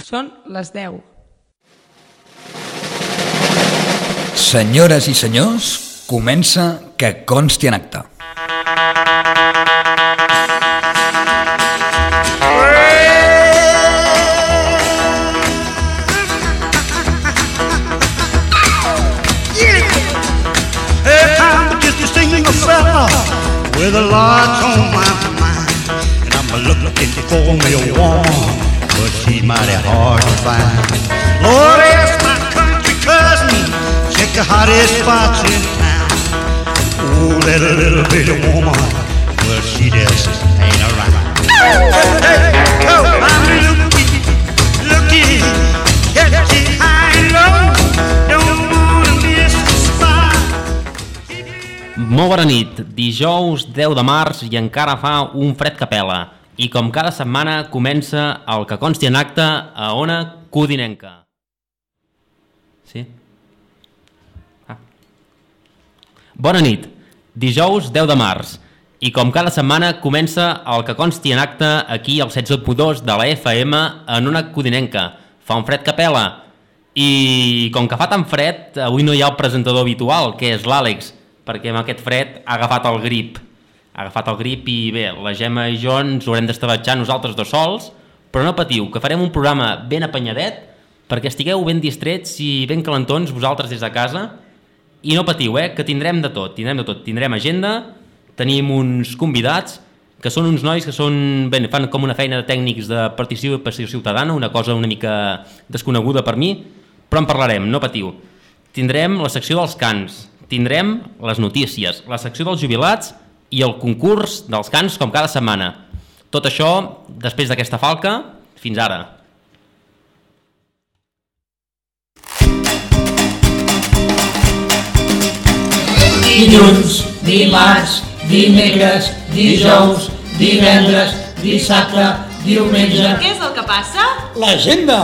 Són les 10. Senyores i senyors, comença Que consti en acta. With a lot on my mind, and I'm looking for me a woman, but she's mighty hard to find. Lord, ask my country cousin, check the hottest spots in town. Oh, that little bitty woman, well, she just ain't around. Hey, oh, I'm looking, catching high and low, don't wanna miss the spot. Molt bona nit, dijous 10 de març i encara fa un fred que pela. I com cada setmana comença el Que consti en acta a Ona Codinenca. Sí? Bona nit, dijous 10 de març. I com cada setmana comença el Que consti en acta aquí al 107.2 de la FM en Ona Codinenca. Fa un fred que pela. I com que fa tan fred, avui no hi ha el presentador habitual, que és l'Àlex, perquè amb aquest fred ha agafat el grip. Ha agafat el grip i bé, la Gemma i jo ens haurem d'estabatxar nosaltres dos sols, però no patiu, que farem un programa ben apanyadet perquè estigueu ben distrets i ben calentons vosaltres des de casa. I no patiu, que tindrem de tot. Tindrem agenda, tenim uns convidats, que són uns nois que són, bé, fan com una feina de tècnics de participació ciutadana, una cosa una mica desconeguda per mi, però en parlarem, no patiu. Tindrem la secció dels cants, tindrem les notícies, la secció dels jubilats i el concurs dels cants com cada setmana. Tot això després d'aquesta falca. Fins ara. Dilluns, dimarts, dimecres, dijous, divendres, dissabte, diumenge... Què és el que passa? L'agenda!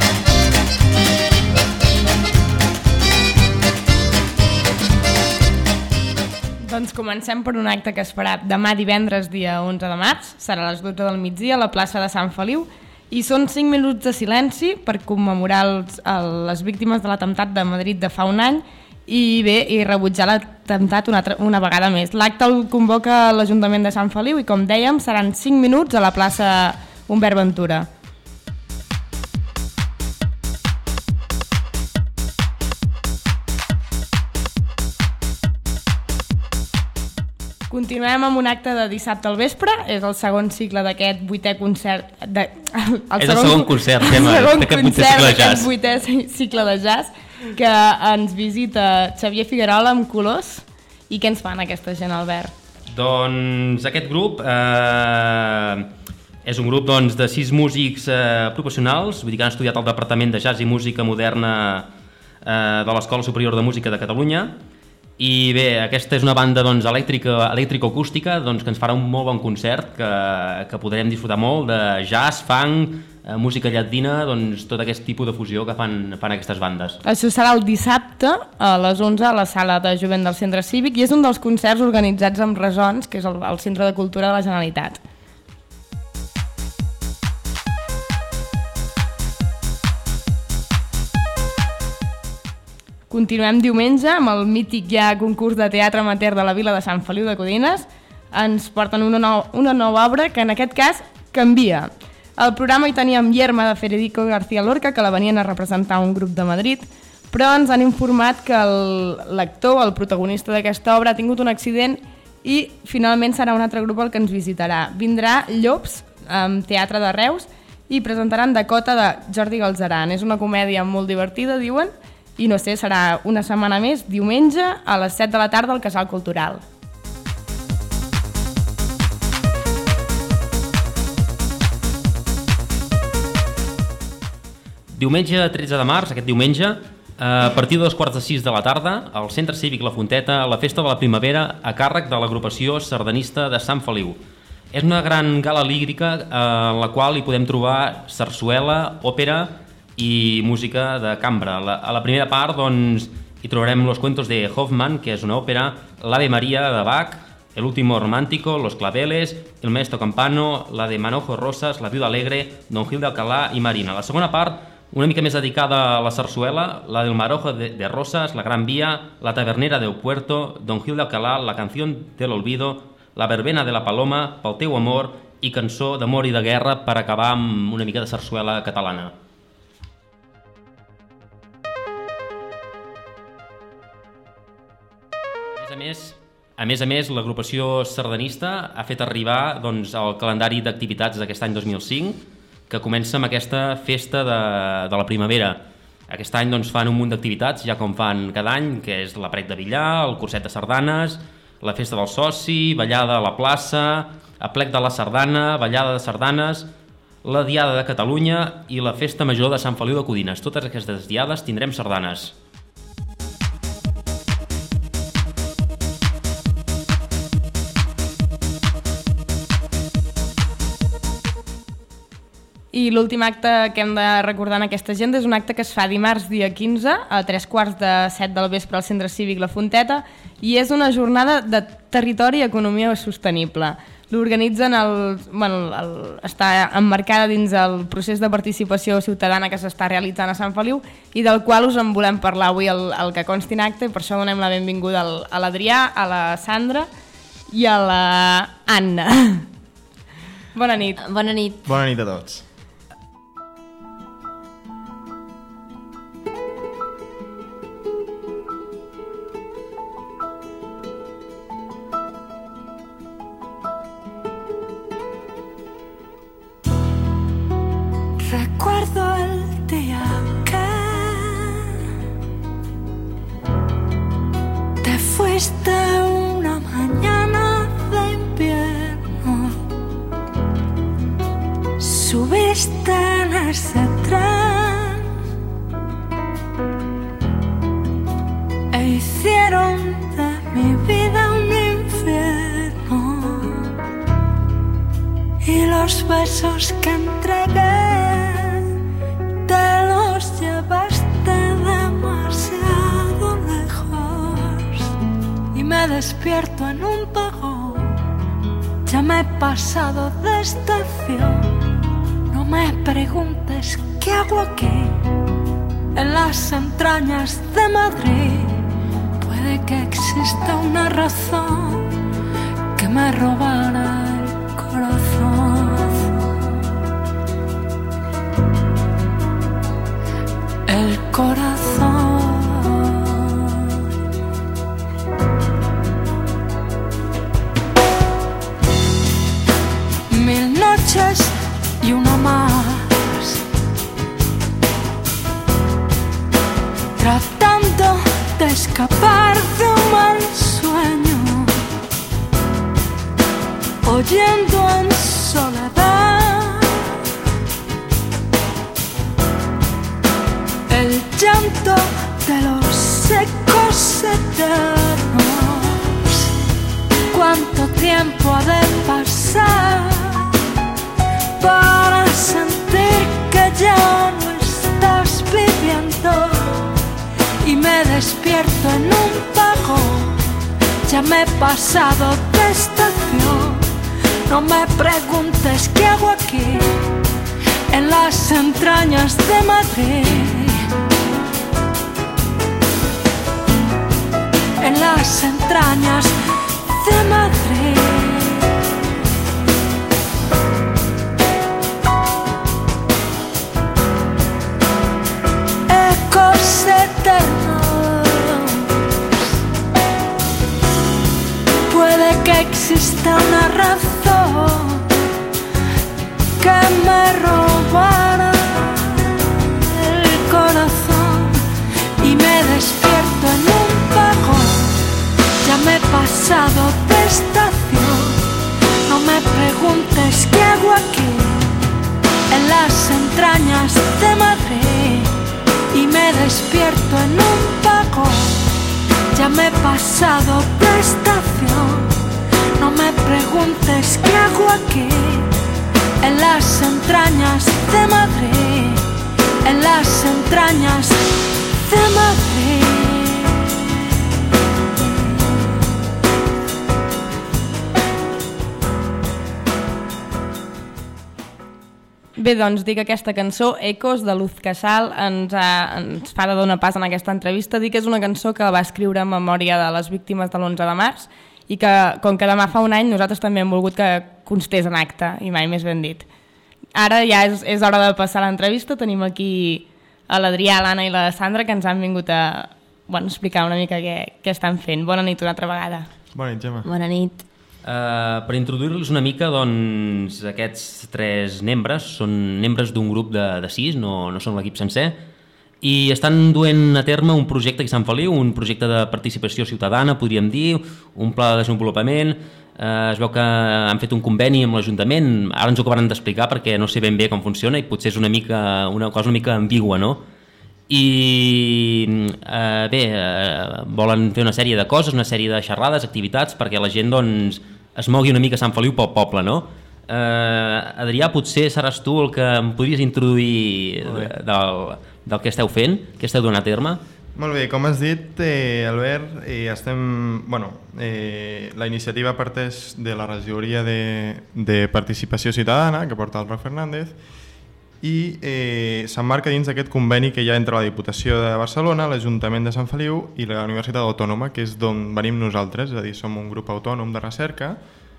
Doncs comencem per un acte que es farà demà divendres, dia 11 de març. Serà a les 12 del migdia a la plaça de Sant Feliu i són 5 minuts de silenci per commemorar les víctimes de l'atemptat de Madrid de fa un any i bé, i rebutjar l'atemptat una vegada més. L'acte el convoca l'Ajuntament de Sant Feliu i, com dèiem, seran 5 minuts a la plaça Humbert Ventura. Continuem amb un acte de dissabte al vespre, és el segon cicle d'aquest 8è concert... És el segon concert, d'aquest 8è cicle de jazz, que ens visita Xavier Figuerola amb Colors. I què ens fan aquesta gent, Albert? Doncs aquest grup és un grup de 6 músics professionals, vull dir que han estudiat al Departament de Jazz i Música Moderna de l'Escola Superior de Música de Catalunya. I bé, aquesta és una banda elèctrico-acústica que ens farà un molt bon concert, que podrem disfrutar molt de jazz, funk, música llatina, tot aquest tipus de fusió que fan aquestes bandes. Això serà el dissabte a les 11 a la sala de jovent del Centre Cívic i és un dels concerts organitzats amb Resons, que és el Centre de Cultura de la Generalitat. Continuem diumenge amb el mític ja concurs de teatre amateur de la vila de Sant Feliu de Codines. Ens porten una nova obra que en aquest cas canvia. Al programa hi teníem Yerma de Federico García Lorca, que la venien a representar un grup de Madrid, però ens han informat que l'actor, el protagonista d'aquesta obra, ha tingut un accident i finalment serà un altre grup el que ens visitarà. Vindrà Llops, amb Teatre de Reus, i presentaran Dakota de Jordi Galzeran. És una comèdia molt divertida, diuen, i no sé, serà una setmana més, diumenge, a les 7 de la tarda al Casal Cultural. Diumenge 13 de març, aquest diumenge, a partir de 5:15 de la tarda, al Centre Cívic La Fonteta, la Festa de la Primavera a càrrec de l'agrupació sardanista de Sant Feliu. És una gran gala lírica en la qual hi podem trobar sarsuela, òpera i música de cambra. A la primera part hi trobarem Los cuentos de Hoffmann, que és una òpera, l'Ave Maria de Bach, El último romántico, Los claveles, El maestro Campano, la de Manojo Rosas, La viuda alegre, Don Gil de Alcalá i Marina. La segona part, una mica més dedicada a la sarsuela, la del Marojo de Rosas, La Gran Vía, La tavernera del Puerto, Don Gil de Alcalá, La canción del olvido, La verbena de la Paloma, Pel teu amor i cançó d'amor i de guerra per acabar amb una mica de sarsuela catalana. A més a més, l'agrupació sardanista ha fet arribar doncs, el calendari d'activitats d'aquest any 2005, que comença amb aquesta festa de la primavera. Aquest any doncs, fan un munt d'activitats, ja com fan cada any, que és l'aprec de billar, el curset de sardanes, la festa del soci, ballada a la plaça, aplec de la sardana, ballada de sardanes, la diada de Catalunya i la festa major de Sant Feliu de Codines. Totes aquestes diades tindrem sardanes. I l'últim acte que hem de recordar en aquesta agenda és un acte que es fa dimarts dia 15 a 3:15 del vespre al Centre Cívic La Fonteta i és una jornada de territori i economia sostenible. L'organitzen, està emmarcada dins el procés de participació ciutadana que s'està realitzant a Sant Feliu i del qual us en volem parlar avui al que consti en acte, i per això donem la benvinguda a l'Adrià, a la Sandra i a la Anna. Bona nit. Bona nit. Bona nit a tots. Recuerdo el día que te fuiste una mañana de invierno, subiste en ese tren e hicieron de mi vida un infierno, y los besos que entregué llevaste demasiado lejos y me despierto en un vagón. Ya me he pasado de estación. No me preguntes qué hago aquí, en las entrañas de Madrid. Puede que exista una razón que me robara el corazón. El corazón. Mil noches y una más, tratando de escapar de un mal sueño, oyendo en soledad el llanto de los secos eternos. ¿Cuánto tiempo ha de pasar para sentir que ya no estás viviendo? Y me despierto en un vagón. Ya me he pasado de estación. No me preguntes qué hago aquí, en las entrañas de Madrid. En las entrañas de Madrid. Ecos eternos. Puede que exista una razón que me robara el corazón y me despierto en un vagón. Ya me he pasado de estación. No me preguntes qué hago aquí, en las entrañas de Madrid. Y me despierto en un vagón. Ya me he pasado de estación. No me preguntes qué hago aquí, en las entrañas de Madrid. En las entrañas de Madrid. Bé, doncs dic que aquesta cançó, Ecos, de Luz Casal, ens fa de donar pas en aquesta entrevista. Dic que és una cançó que va escriure en memòria de les víctimes de l'11 de març i que, com que demà fa un any, nosaltres també hem volgut que constés en acte, i mai més ben dit. Ara ja és hora de passar l'entrevista. Tenim aquí a l'Adrià, l'Anna i la Sandra, que ens han vingut a explicar una mica què estan fent. Bona nit una altra vegada. Bona nit, Gemma. Bona nit. Per introduir-los una mica, doncs, aquests 3 membres són membres d'un grup de 6, no són l'equip sencer, i estan duent a terme un projecte aquí a Sant Feliu, un projecte de participació ciutadana, podríem dir, un pla de desenvolupament. Es veu que han fet un conveni amb l'Ajuntament, ara ens ho acabaran d'explicar perquè no sé ben bé com funciona i potser és una cosa una mica ambigua, no? I volen fer una sèrie de coses, una sèrie de xerrades, activitats, perquè la gent doncs, es mogui una mica a Sant Feliu pel poble, no? Adrià, potser seràs tu el que em podries introduir del que esteu fent, que esteu donant a terme? Molt bé, com has dit, Albert, la iniciativa parteix de la regidoria de participació ciutadana que porta el Roc Fernández i s'emmarca dins d'aquest conveni que hi ha entre la Diputació de Barcelona, l'Ajuntament de Sant Feliu i la Universitat Autònoma, que és d'on venim nosaltres, és a dir, som un grup autònom de recerca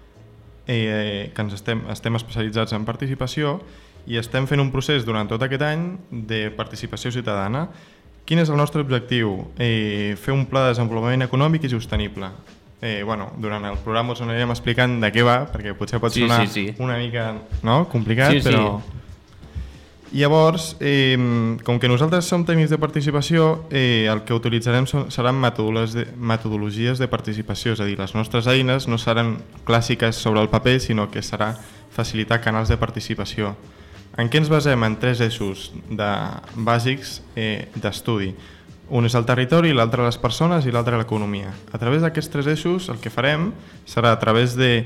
que estem especialitzats en participació i estem fent un procés durant tot aquest any de participació ciutadana. Quin és el nostre objectiu? Fer un pla de desenvolupament econòmic i sostenible. Durant el programa us anirem explicant de què va, perquè potser pot sonar una mica complicat, però... Llavors, com que nosaltres som tècnics de participació, el que utilitzarem seran metodologies de participació, és a dir, les nostres eines no seran clàssiques sobre el paper, sinó que serà facilitar canals de participació. En què ens basem? En 3 eixos bàsics d'estudi. Un és el territori, l'altre les persones i l'altre l'economia. A través d'aquests 3 eixos el que farem serà a través de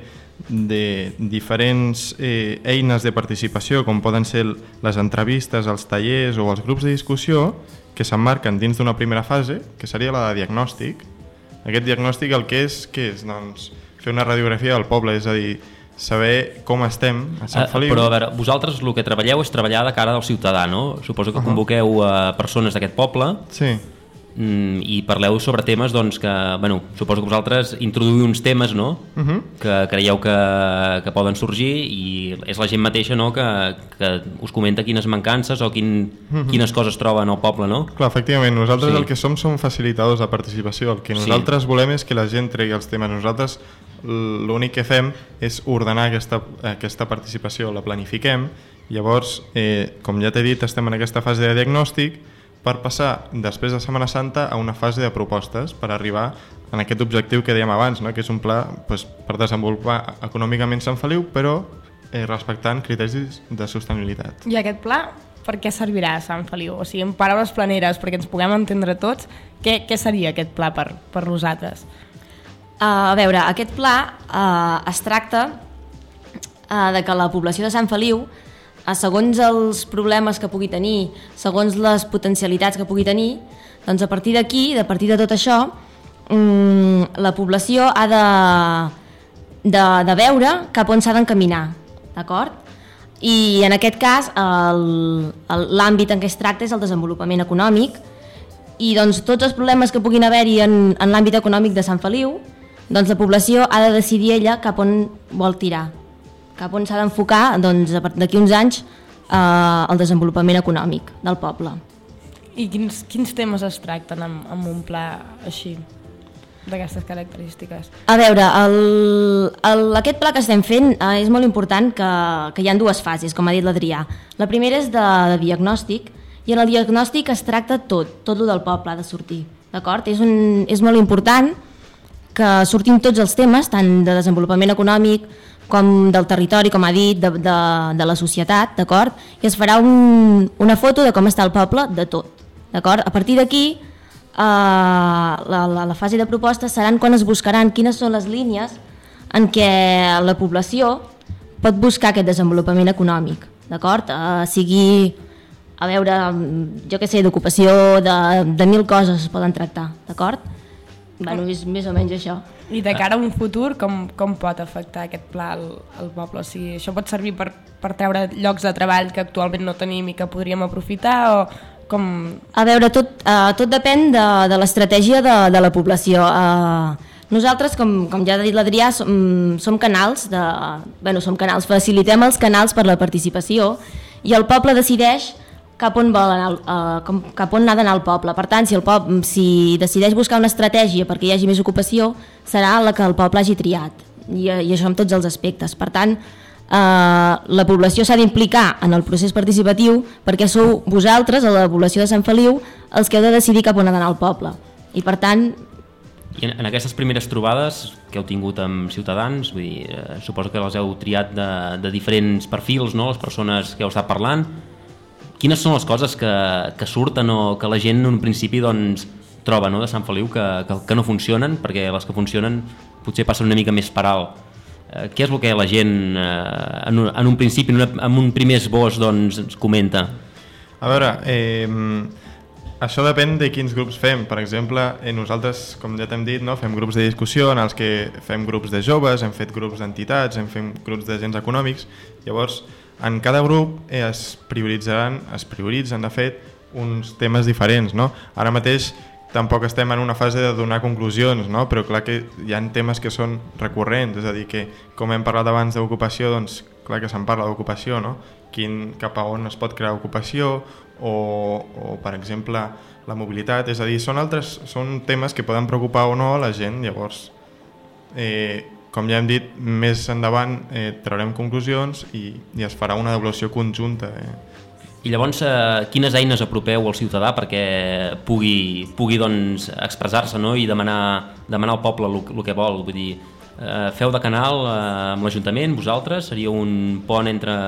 diferents eines de participació, com poden ser les entrevistes, els tallers o els grups de discussió, que s'emmarquen dins d'una primera fase, que seria la de diagnòstic. Aquest diagnòstic el que és? Doncs fer una radiografia del poble, és a dir, saber com estem a Sant Feliu. Però a veure, vosaltres el que treballeu és treballar de cara al ciutadà, no? Suposo que convoqueu a persones d'aquest poble. Sí. I parleu sobre temes doncs, que, suposo que vosaltres introduïu uns temes, no? Que creieu que poden sorgir i és la gent mateixa, no? que us comenta quines mancances o quines coses troben al poble, no? Clar, efectivament, nosaltres el que som facilitadors de participació. El que nosaltres volem és que la gent tregui els temes. Nosaltres l'únic que fem és ordenar aquesta participació, la planifiquem. Llavors, com ja t'he dit, estem en aquesta fase de diagnòstic per passar, després de Setmana Santa, a una fase de propostes per arribar en aquest objectiu que dèiem abans, no? Que és un pla per desenvolupar econòmicament Sant Feliu, però respectant criteris de sostenibilitat. I aquest pla per què servirà a Sant Feliu? O sigui, en paraules planeres, perquè ens puguem entendre tots, què seria aquest pla per nosaltres? A veure, aquest pla es tracta de que la població de Sant Feliu, segons els problemes que pugui tenir, segons les potencialitats que pugui tenir, doncs a partir d'aquí, a partir de tot això, la població ha de veure cap on s'ha d'encaminar, d'acord? I en aquest cas, l'àmbit en què es tracta és el desenvolupament econòmic i doncs tots els problemes que puguin haver-hi en l'àmbit econòmic de Sant Feliu, doncs la població ha de decidir ella cap on vol tirar, cap on s'ha d'enfocar d'aquí uns anys el desenvolupament econòmic del poble. I quins temes es tracten amb un pla així, d'aquestes característiques? A veure, aquest pla que estem fent és molt important que hi ha 2 fases, com ha dit l'Adrià. La primera és de diagnòstic, i en el diagnòstic es tracta tot el del poble ha de sortir, d'acord? És molt important que sortim tots els temes, tant de desenvolupament econòmic com del territori, com ha dit, de la societat, d'acord? I es farà una foto de com està el poble, de tot, d'acord? A partir d'aquí, la fase de propostes seran quan es buscaran quines són les línies en què la població pot buscar aquest desenvolupament econòmic, d'acord? Sigui, a veure, jo què sé, d'ocupació, de 1000 coses es poden tractar, d'acord? Bueno, és més o menys això. I de cara a un futur, com pot afectar aquest pla al poble? O sigui, això pot servir per treure llocs de treball que actualment no tenim i que podríem aprofitar o com... A veure, tot depèn de l'estratègia de la població. Nosaltres, com ja ha dit l'Adrià, som canals, facilitem els canals per la participació i el poble decideix cap on n'ha d'anar el poble. Per tant, si decideix buscar una estratègia perquè hi hagi més ocupació, serà la que el poble hagi triat, i això en tots els aspectes. Per tant, la població s'ha d'implicar en el procés participatiu perquè sou vosaltres, a la població de Sant Feliu, els que heu de decidir cap on ha d'anar el poble. I per tant... I en aquestes primeres trobades que heu tingut amb ciutadans, vull dir, suposo que les heu triat de diferents perfils, no? Les persones que heu estat parlant. Quines són les coses que surten o que la gent en un principi doncs, troba, no, de Sant Feliu que no funcionen, perquè les que funcionen potser passen una mica més per alt? Què és el que la gent en un principi, en un primer esbós, doncs, ens comenta? A veure, això depèn de quins grups fem. Per exemple, nosaltres, com ja t'hem dit, no, fem grups de discussió en els que fem grups de joves, hem fet grups d'entitats, hem fet grups d'agents econòmics. Llavors, en cada grup es prioritzen, de fet, uns temes diferents, no? Ara mateix tampoc estem en una fase de donar conclusions, no? Però clar que hi ha temes que són recurrents, és a dir, que com hem parlat abans d'ocupació, doncs clar que se'n parla d'ocupació, no? Cap a on es pot crear ocupació o per exemple, la mobilitat, és a dir, són temes que poden preocupar o no a la gent. Llavors, com ja hem dit, més endavant traurem conclusions i es farà una avaluació conjunta. I llavors, quines eines apropeu al ciutadà perquè pugui doncs, expressar-se, no? I demanar al poble el que vol? Vull dir, feu de canal amb l'Ajuntament, vosaltres? Seria un pont entre...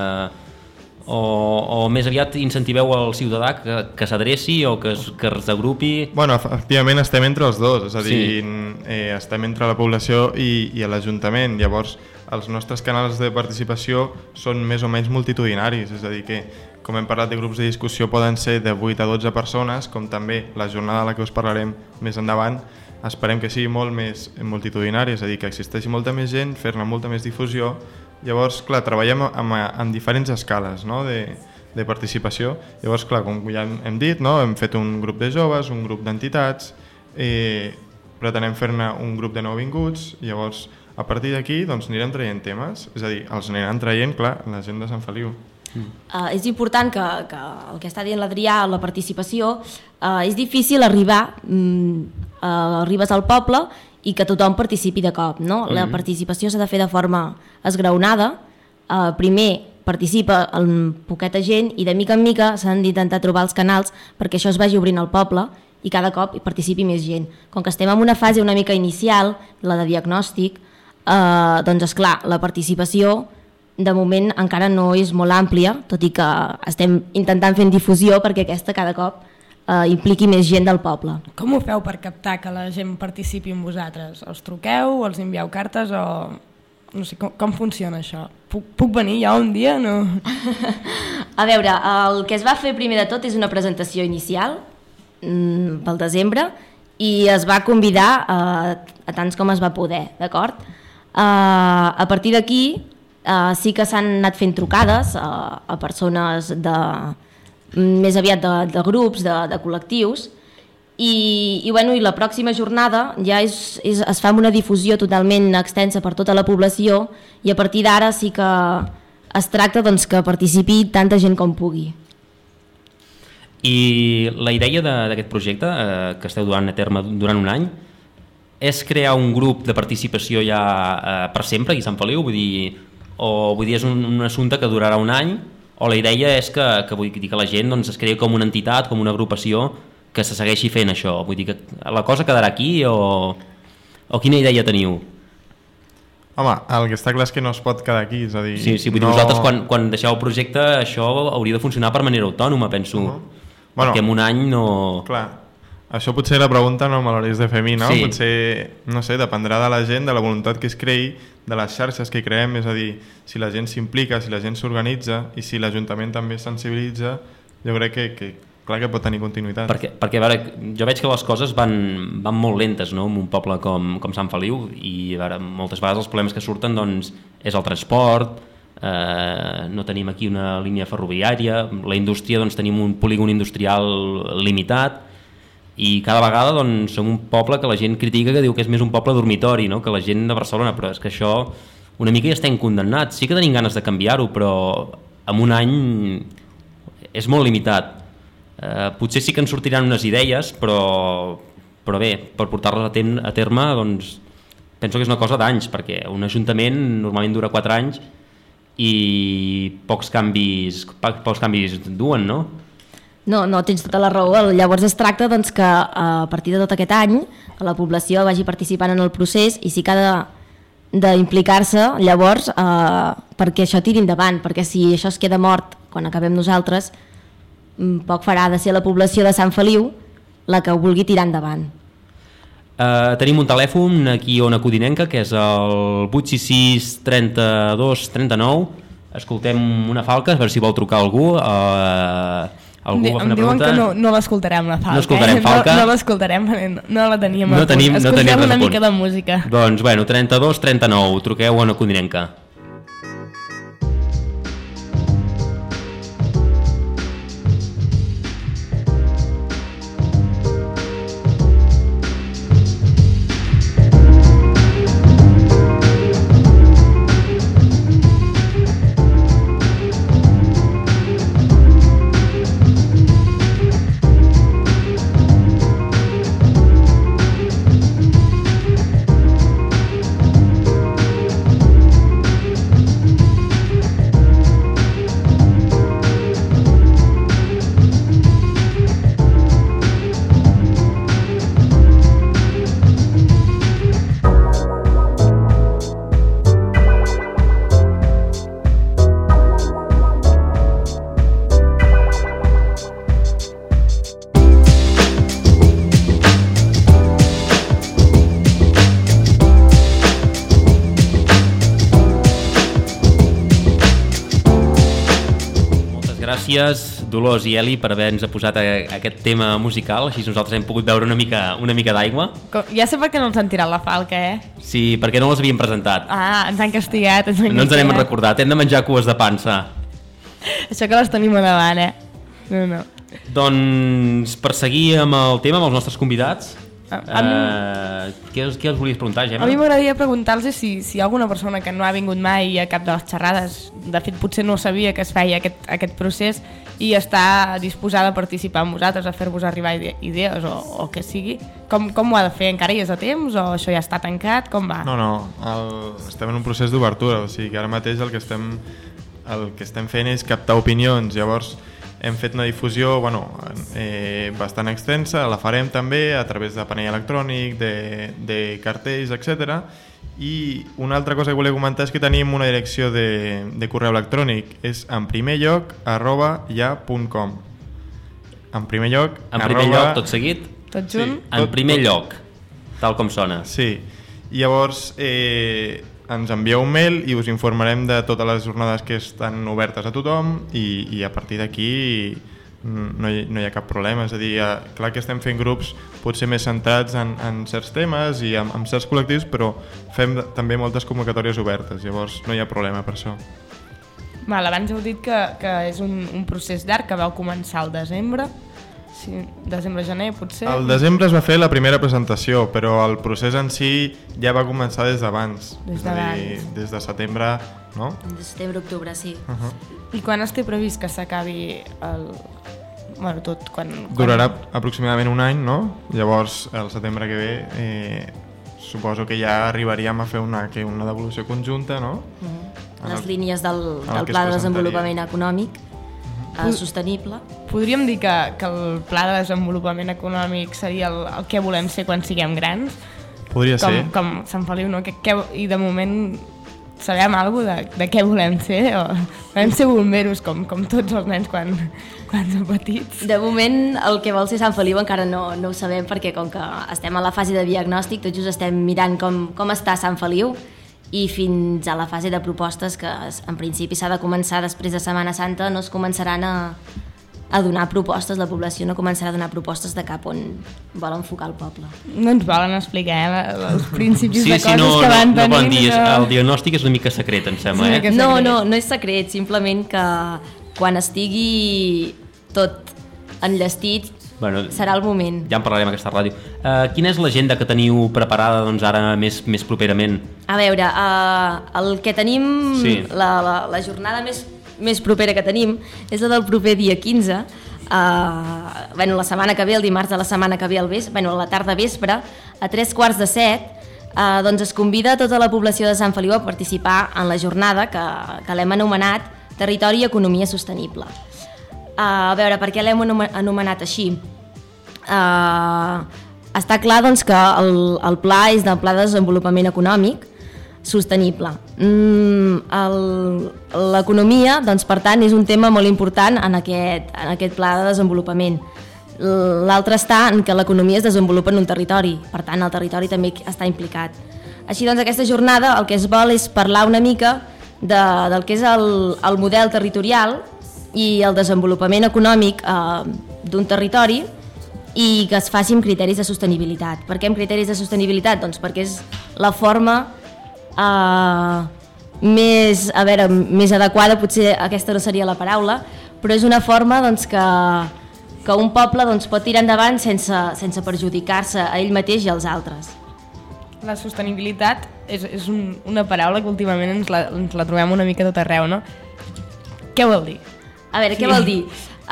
O més aviat incentiveu el ciutadà que s'adreci o que es agrupi? Bueno, efectivament estem entre els dos, és a dir, estem entre la població i l'Ajuntament. Llavors, els nostres canals de participació són més o menys multitudinaris, és a dir que, com hem parlat de grups de discussió, poden ser de 8 a 12 persones, com també la jornada de la que us parlarem més endavant, esperem que sigui molt més multitudinari, és a dir, que existeixi molta més gent, fer-ne molta més difusió. Llavors, clar, treballem en diferents escales, no? de participació. Llavors, clar, com ja hem dit, no? Hem fet un grup de joves, un grup d'entitats, pretenem fer-ne un grup de nouvinguts, llavors a partir d'aquí doncs, anirem traient temes, és a dir, els aniran traient, clar, la gent de Sant Feliu. És important que el que està dient l'Adrià, la participació, és difícil arribar, arribes al poble i que tothom participi de cop, no? La participació s'ha de fer de forma esgraonada. Primer participa en poqueta gent i de mica en mica s'han d'intentar trobar els canals perquè això es vagi obrint al poble i cada cop hi participi més gent. Com que estem en una fase una mica inicial, la de diagnòstic, doncs esclar, la participació de moment encara no és molt àmplia, tot i que estem intentant fer difusió perquè aquesta cada cop impliqui més gent del poble. Com ho feu per captar que la gent participi amb vosaltres? Els truqueu, els envieu cartes o... No sé, com funciona això? Puc venir ja un dia? No? A veure, el que es va fer primer de tot és una presentació inicial pel desembre i es va convidar a tants com es va poder, d'acord? A partir d'aquí sí que s'han anat fent trucades a persones més aviat de grups, de col·lectius, i la pròxima jornada ja es fa una difusió totalment extensa per tota la població i a partir d'ara sí que es tracta doncs, que participi tanta gent com pugui. I la idea d'aquest projecte que esteu duent a terme durant un any és crear un grup de participació ja per sempre aquí a Sant Feliu? Vull dir, és un assumpte que durarà un any o la idea és que vull dir que la gent doncs, es creï com una entitat, com una agrupació que se segueixi fent això? Vull dir que la cosa quedarà aquí o quina idea teniu? Home, el que està clar és que no es pot quedar aquí, és a dir... Sí, vull dir, vosaltres quan deixeu el projecte això hauria de funcionar per manera autònoma, penso, perquè en un any no... Clar, això potser la pregunta no me l'hauries de fer a mi, no? Sí. Potser, no sé, dependrà de la gent, de la voluntat que es creï, de les xarxes que creem, és a dir, si la gent s'implica, si la gent s'organitza i si l'Ajuntament també es sensibilitza, jo crec que clar que pot tenir continuïtat. Perquè a veure, jo veig que les coses van molt lentes, no?, en un poble com Sant Feliu, i a veure, moltes vegades els problemes que surten doncs, és el transport, no tenim aquí una línia ferroviària, la indústria, doncs tenim un polígon industrial limitat, i cada vegada doncs, som un poble que la gent critica, que diu que és més un poble dormitori, no?, que la gent de Barcelona, però és que això una mica ja estem condemnats. Sí que tenim ganes de canviar-ho, però en un any és molt limitat. Potser sí que ens sortiran unes idees, però bé, per portar-les a terme doncs, penso que és una cosa d'anys, perquè un ajuntament normalment dura 4 anys i pocs canvis duen, no? No, tens tota la raó. Llavors es tracta doncs, que a partir de tot aquest any la població vagi participant en el procés i sí que ha d'implicar-se llavors perquè això tiri endavant, perquè si això es queda mort quan acabem nosaltres, poc farà de ser la població de Sant Feliu la que ho vulgui tirar endavant. Tenim un telèfon aquí a Ona Codinenca, que és el 866 32 39. Escoltem una falca, a veure si vol trucar algú. Algú va fer una pregunta. Em diuen que no l'escoltarem, la falca. No escoltarem falca. No l'escoltarem, no la teníem a punt. Escoltem una mica de música. Doncs, bueno, 32 39, truqueu a Ona Codinenca. Gràcies, Dolors i Eli, per haver-nos posat aquest tema musical, així nosaltres hem pogut veure una mica d'aigua. Ja sé per què no ens han tirat la falca, Sí, perquè no les havíem presentat. Ens han castigat. No ens n'hem recordat, hem de menjar cues de pansa. Això que les tenim a davant, No. Doncs per seguir amb el tema, amb els nostres convidats, què els volies preguntar, Gemma? A mi m'agradaria preguntar-los si hi ha alguna persona que no ha vingut mai a cap de les xerrades, de fet potser no sabia que es feia aquest procés i està disposada a participar amb vosaltres, a fer-vos arribar idees o que sigui, com ho ha de fer? Encara hi és a temps o això ja està tancat? Com va? No, estem en un procés d'obertura, o sigui que ara mateix el que estem fent és captar opinions, llavors hem fet una difusió bastant extensa, la farem també a través de panell electrònic, de cartells, etc. I una altra cosa que volia comentar és que tenim una direcció de correu electrònic, és enprimerlloc@ja.com. En primer lloc, tot seguit? Tot junt? Sí, en primer lloc, tal com sona. Sí, i llavors ens envieu un mail i us informarem de totes les jornades que estan obertes a tothom i a partir d'aquí no hi ha cap problema. És a dir, clar que estem fent grups potser més centrats en certs temes i en certs col·lectius, però fem també moltes convocatòries obertes, llavors no hi ha problema per això. Abans heu dit que és un procés llarg que vau començar al desembre. Sí, desembre-gener, potser. Al desembre es va fer la primera presentació, però el procés en si ja va començar des d'abans. Des d'abans. Des de setembre, no? De setembre-octubre, sí. I quan es té previst que s'acabi tot? Durarà aproximadament un any, no? Llavors, el setembre que ve, suposo que ja arribaríem a fer una devolució conjunta, no? Les línies del Pla de Desenvolupament Econòmic sostenible. Podríem dir que el Pla de Desenvolupament Econòmic seria el que volem ser quan siguem grans? Podria ser. Com Sant Feliu, no? I de moment sabem alguna cosa de què volem ser? Volem ser bomberos com tots els nens quan som petits? De moment el que vol ser Sant Feliu encara no ho sabem, perquè com que estem a la fase de diagnòstic, tots just estem mirant com està Sant Feliu i fins a la fase de propostes que en principi s'ha de començar després de Setmana Santa, no es començaran a donar propostes, la població no començarà a donar propostes de cap on vol enfocar el poble. No ens volen explicar els principis Sí, de sí, coses no, que van no tenint. poden dir, el diagnòstic és una mica secret, em sembla, Sí, que No, secret. no és secret, simplement que quan estigui tot enllestit Bueno, serà el moment. ja en parlarem a aquesta ràdio. Quina és l'agenda que teniu preparada doncs, ara més properament? A veure, el que tenim, Sí. la jornada més propera que tenim és la del proper dia 15, la setmana que ve, el dimarts de la setmana que ve, a la tarda vespre, a 3:15, doncs es convida tota la població de Sant Feliu a participar en la jornada que l'hem anomenat Territori i Economia Sostenible. A veure, per què l'hem anomenat així? Està clar doncs, que el pla és del Pla de Desenvolupament Econòmic Sostenible. L'economia, doncs, per tant, és un tema molt important en aquest pla de desenvolupament. L'altre està en que l'economia es desenvolupa en un territori, per tant, el territori també està implicat. Així doncs, aquesta jornada el que es vol és parlar una mica del que és el model territorial i el desenvolupament econòmic d'un territori i que es faci amb criteris de sostenibilitat. Per què amb criteris de sostenibilitat? Doncs perquè és la forma més adequada, potser aquesta no seria la paraula, però és una forma doncs, que un poble doncs, pot tirar endavant sense perjudicar-se a ell mateix i als altres. La sostenibilitat és una paraula que últimament ens la trobem una mica tot arreu, no? Què vol dir? A veure, què vol dir?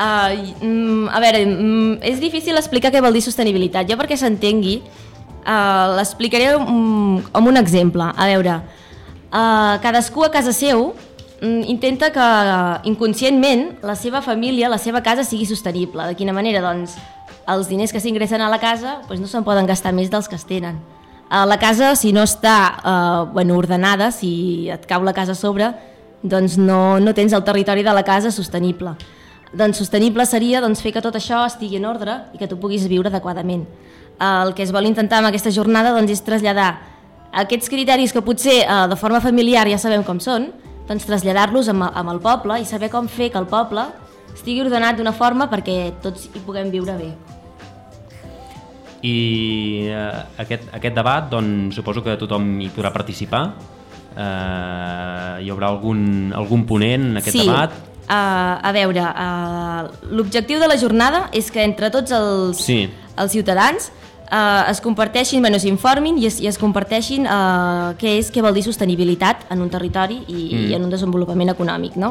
És difícil explicar què vol dir sostenibilitat. Jo perquè s'entengui l'explicaré amb un exemple. A veure, cadascú a casa seu intenta que inconscientment la seva família, la seva casa sigui sostenible. De quina manera? Doncs els diners que s'ingressen a la casa doncs no se'n poden gastar més dels que es tenen. La casa, si no està ordenada, si et cau la casa a sobre, doncs no tens el territori de la casa sostenible. Doncs sostenible seria fer que tot això estigui en ordre i que tu puguis viure adequadament. El que es vol intentar amb aquesta jornada és traslladar aquests criteris que potser de forma familiar ja sabem com són, doncs traslladar-los amb el poble i saber com fer que el poble estigui ordenat d'una forma perquè tots hi puguem viure bé. I aquest debat, doncs, suposo que tothom hi podrà participar. Hi haurà algun ponent en aquest debat? Sí, a veure, l'objectiu de la jornada és que entre tots els ciutadans es comparteixin, s'informin i es comparteixin què vol dir sostenibilitat en un territori i en un desenvolupament econòmic, no?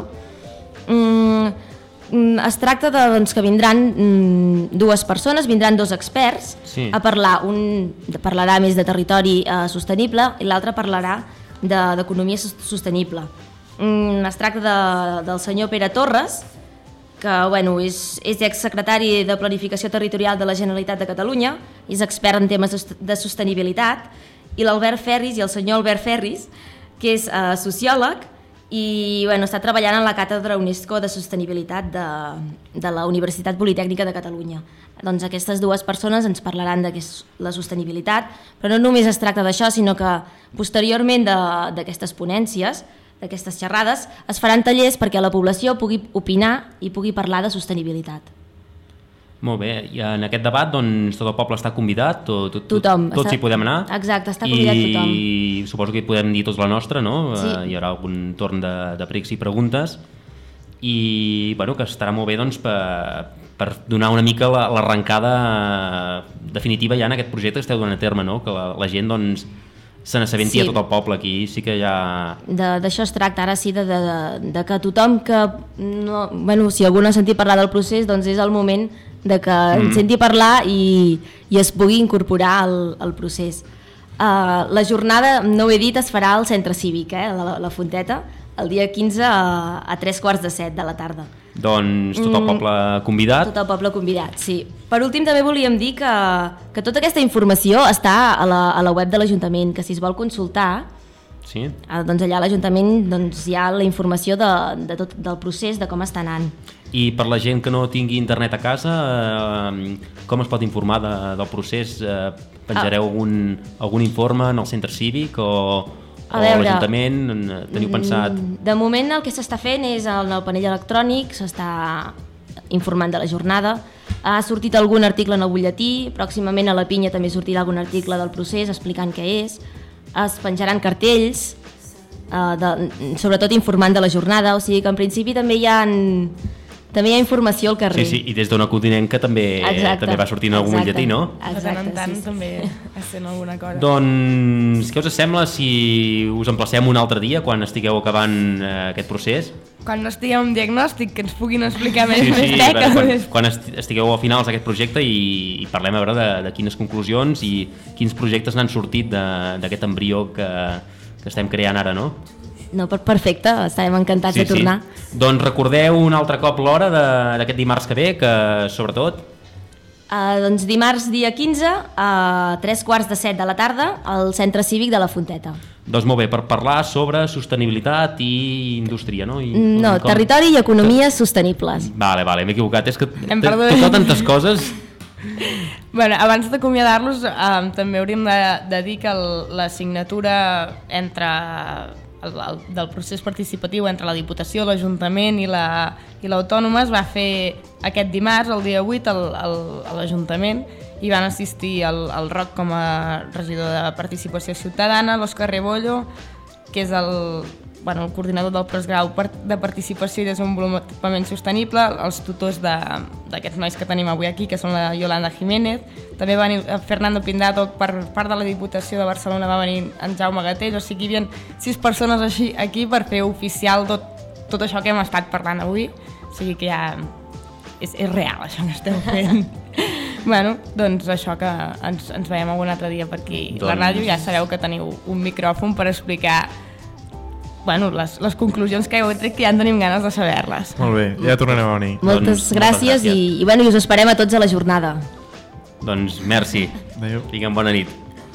Es tracta que vindran dues persones, vindran dos experts a parlar. Un parlarà més de territori sostenible i l'altre parlarà d'economia sostenible. Es tracta del senyor Pere Torres, que és exsecretari de Planificació Territorial de la Generalitat de Catalunya, és expert en temes de sostenibilitat, i l'Albert Ferris, i el senyor Albert Ferris, que és sociòleg i està treballant en la càtedra UNESCO de Sostenibilitat de la Universitat Politècnica de Catalunya. Doncs aquestes dues persones ens parlaran de què és la sostenibilitat, però no només es tracta d'això, sinó que posteriorment d'aquestes ponències, d'aquestes xerrades, es faran tallers perquè la població pugui opinar i pugui parlar de sostenibilitat. Molt bé, i en aquest debat doncs, tot el poble està convidat, tothom, tots hi podem anar. Exacte, està convidat tothom. I suposo que hi podem dir tots la nostra, no? Sí. Hi haurà algun torn de pregs i preguntes i que estarà molt bé doncs, per donar una mica l'arrencada definitiva ja en aquest projecte que esteu donant a terme, no? Que la gent doncs, se n'assabenti a tot el poble. Aquí sí que ja... D'això es tracta, ara sí, de que tothom que... si algú no ha sentit parlar del procés, doncs és el moment de que en senti parlar i es pugui incorporar al procés. La jornada, no ho he dit, es farà al centre cívic, la Fonteta, el dia 15 a 3:15 de la tarda. Doncs tot el poble convidat. Tot el poble convidat, sí. Per últim també volíem dir que tota aquesta informació està a la web de l'Ajuntament, que si es vol consultar, doncs allà a l'Ajuntament hi ha la informació de tot del procés, de com està anant. I per la gent que no tingui internet a casa, com es pot informar del procés? Penjareu algun informe en el centre cívic o l'Ajuntament? Teniu pensat? De moment el que s'està fent és en el panell electrònic, s'està informant de la jornada. Ha sortit algun article en el butlletí, pròximament a la Pinya també sortirà algun article del procés explicant què és. Es penjaran cartells, sobretot informant de la jornada, o sigui que en principi també hi ha informació al carrer. Sí, i des d'Ona Codinenca també va sortint algun butlletí, no? De tant en tant també es fent alguna cosa. Doncs què us sembla si us emplacem un altre dia quan estigueu acabant aquest procés? Quan no estiguem en diagnòstic, que ens puguin explicar més dècades. Quan estigueu a finals d'aquest projecte i parlem a veure de quines conclusions i quins projectes n'han sortit d'aquest embrió que estem creant ara, no? No, perfecte, estarem encantats de tornar. Sí. Doncs recordeu un altre cop l'hora d'aquest dimarts que ve, que sobretot... Doncs dimarts dia 15 a 3:15 de la tarda al Centre Cívic de la Fonteta. Doncs molt bé, per parlar sobre sostenibilitat i indústria, no? Territori i economies sostenibles. Vale, m'he equivocat, és que toca tantes coses... Bueno, abans d'acomiadar-los també hauríem de dir que la signatura del procés participatiu entre la Diputació, l'Ajuntament i l'Autònoma es va fer aquest dimarts, el dia 8, a l'Ajuntament, i van assistir el Roc com a regidor de Participació Ciutadana, l'Òscar Rebollo, que és el coordinador del postgrau de Participació i Desenvolupament Sostenible, els tutors d'aquests nois que tenim avui aquí, que són la Yolanda Jiménez, també va venir Fernando Pindado, per part de la Diputació de Barcelona va venir en Jaume Gatell, o sigui que hi havia 6 persones així aquí per fer oficial tot això que hem estat parlant avui, o sigui que ja és real això que estem fent. Bueno, doncs això, que ens veiem algun altre dia per aquí. La ràdio ja sabeu que teniu un micròfon per explicar les conclusions que heu tret, que ja en tenim ganes de saber-les. Molt bé, ja tornarem a venir. Moltes gràcies i us esperem a tots a la jornada. Doncs merci. Adéu. Tinguem bona nit.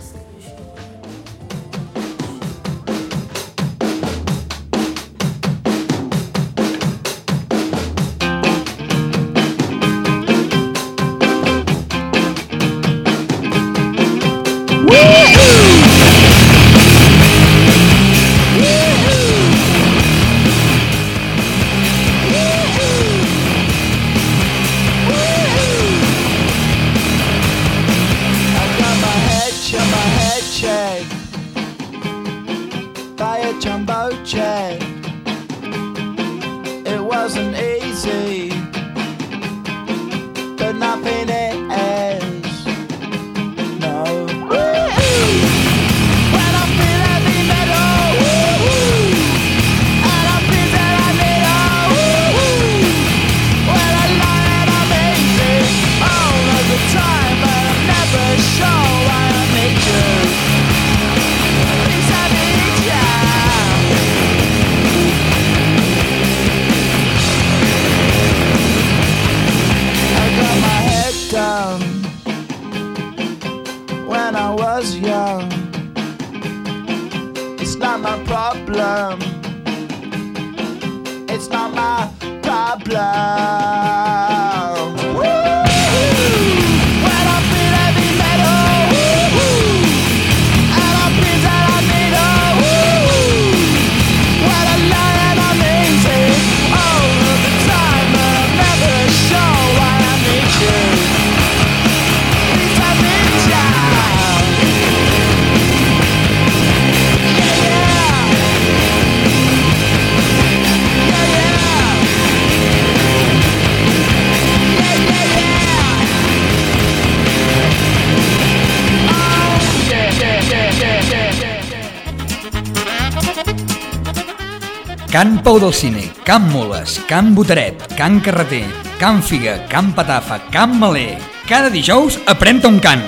Can Pau del Cine, Can Moles, Can Botaret, Can Carreter, Can Figa, Can Patafa, Can Maler. Cada dijous aprèn-te un cant.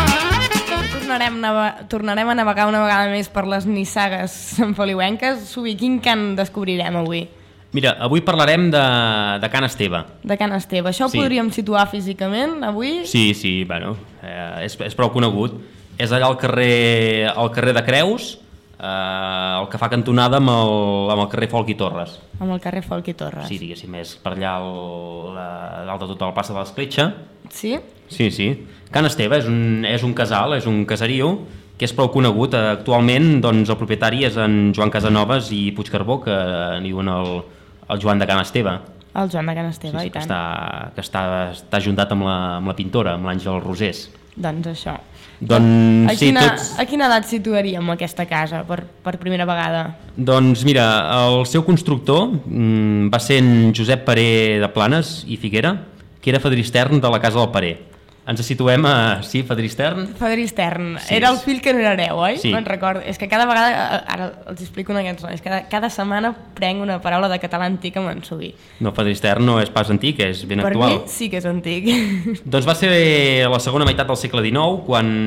Tornarem a navegar una vegada més per les nissagues santfeliuenques. Subi, quin cant descobrirem avui? Mira, avui parlarem de Can Esteve. De Can Esteve. Això ho podríem situar físicament avui? Sí, bueno, és prou conegut. És allà al carrer de Creus, el que fa cantonada amb el carrer Folch i Torres. Amb el carrer Folch i Torres. Sí, diguéssim, és per allà dalt de tota la plaça de l'Escletxa. Sí? Sí. Can Esteve és un casal, és un caseriu que és prou conegut. Actualment doncs, el propietari és en Joan Casanovas i Puigcarbó, que n'hi diuen el Joan de Can Esteve. El Joan de Can Esteve, sí, i tant. que està ajuntat amb la pintora, amb l'Àngel Rosés. Doncs això. Doncs sí, A quina edat situaríem aquesta casa per primera vegada? Doncs mira, el seu constructor va ser en Josep Paré de Planes i Figuera, que era fadrí extern de la casa del Paré. Ens situem a... Sí, fadrí extern? Fadrí extern. Sí. Era el fill que no era hereu, oi? Sí. Me'n recordo. És que cada vegada... Ara els explico una cançó. És que cada setmana prenc una paraula de català antic amb en Subi. No, fadrí extern no és pas antic, és ben actual. Per mi sí que és antic. Doncs va ser la segona meitat del segle XIX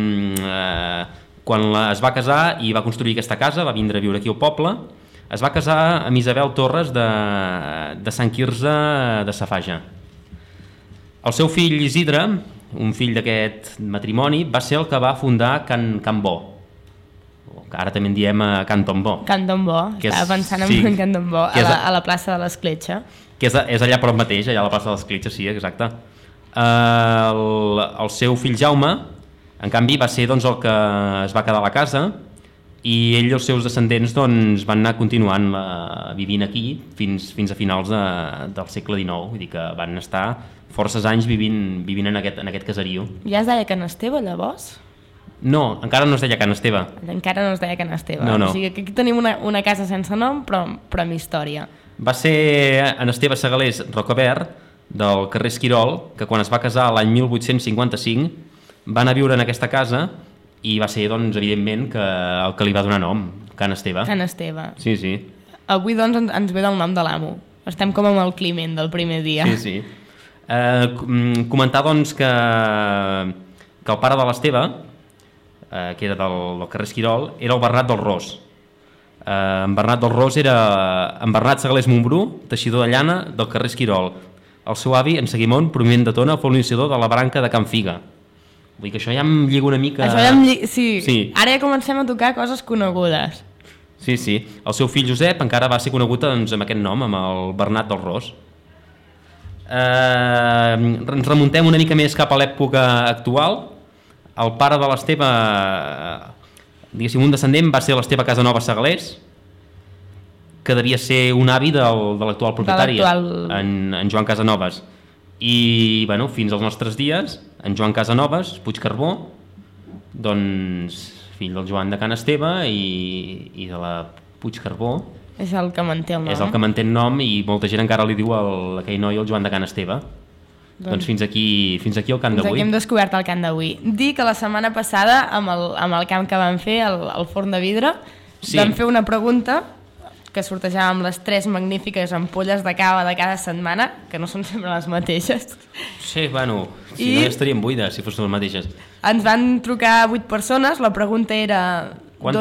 quan es va casar i va construir aquesta casa, va vindre a viure aquí al poble. Es va casar amb Isabel Torres de Sant Quirze de Safaja. El seu fill Isidre, un fill d'aquest matrimoni, va ser el que va fundar Can Bo, que ara també en diem Can Tombó. Can Tombó, estava pensant en Can Tombó, a la plaça de l'Escletxa. Que és allà prop mateix, allà a la plaça de l'Escletxa, sí, exacte. El seu fill Jaume, en canvi, va ser doncs, el que es va quedar a la casa, i ell i els seus descendents doncs, van anar continuant vivint aquí fins a finals del segle XIX, vull dir que van estar forces anys vivint en aquest caserio. Ja es deia Can Esteve, llavors? No, encara no es deia Can Esteve. Encara no es deia Can Esteve. No. O sigui que aquí tenim una casa sense nom, però amb història. Va ser en Esteve Segalés Rocabert, del carrer Esquirol, que quan es va casar l'any 1855 va anar a viure en aquesta casa i va ser, doncs, evidentment, el que li va donar nom, Can Esteve. Can Esteve. Sí, sí. Avui, doncs, ens ve del nom de l'amo. Estem com amb el Climent del primer dia. Sí, sí. Comentar, doncs, que el pare de l'Esteve, que era del carrer Esquirol, era el Bernat del Ros. En Bernat del Ros era en Bernat Segalés Montbrú, teixidor de llana del carrer Esquirol. El seu avi, en Seguimon, prominent de Tona, fou l'iniciador de la branca de Can Figa. Vull dir que això ja em lliga una mica... Això ja sí. Ara ja comencem a tocar coses conegudes. Sí, sí. El seu fill Josep encara va ser conegut, doncs, amb aquest nom, amb el Bernat del Ros. Ens remuntem una mica més cap a l'època actual. El pare de l'Esteve, diguéssim, un descendent va ser l'Esteve Casanova Segalés, que devia ser un avi de l'actual propietari, en Joan Casanovas. I, bueno, fins als nostres dies, en Joan Casanovas Puigcarbó, doncs, fill del Joan de Can Esteve i de la Puigcarbó. És el que manté el nom. És el que manté el nom i molta gent encara li diu a aquell noi el Joan de Can Esteve. Doncs fins aquí el cant d'avui. Fins aquí hem descobert el cant d'avui. Dir que la setmana passada, amb el camp que vam fer, el forn de vidre, sí, vam fer una pregunta que sortejàvem les 3 magnífiques ampolles de cava de cada setmana, que no són sempre les mateixes. Sí, bueno, si no ja estarien buides si fossin les mateixes. Ens van trucar 8 persones, la pregunta era... Quanta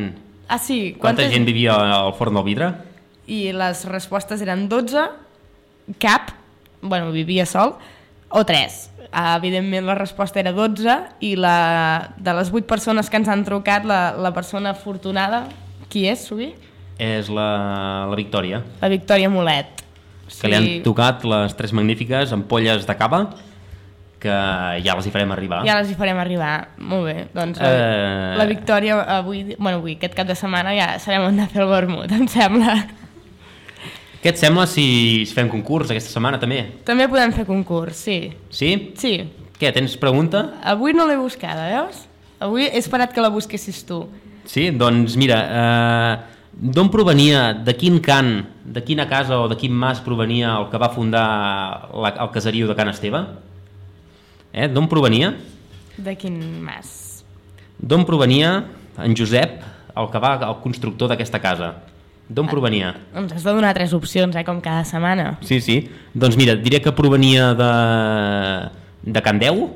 gent vivia al forn del vidre? I les respostes eren 12, cap, bueno, vivia sol, o 3. Evidentment la resposta era 12 i de les 8 persones que ens han trucat, la persona afortunada, qui és, Subi? És la Victòria. La Victòria Molet. Que li han tocat les 3 magnífiques ampolles de cava, que ja les hi farem arribar. Ja les hi farem arribar, molt bé. Doncs la Victòria avui, aquest cap de setmana ja sabem on anar a fer el vermut, em sembla. Què et sembla si fem concurs aquesta setmana també? També podem fer concurs, sí. Sí? Sí. Què, tens pregunta? Avui no l'he buscada, veus? Avui he esperat que la busquessis tu. Sí? Doncs mira, d'on provenia, de quin cant, de quina casa o de quin mas provenia el que va fundar el caserio de Can Esteve? D'on provenia? De quin mas? D'on provenia en Josep, el constructor d'aquesta casa? D'on provenia? Ens has de donar 3 opcions, com cada setmana. Sí, sí. Doncs mira, diré que provenia de Can Deu,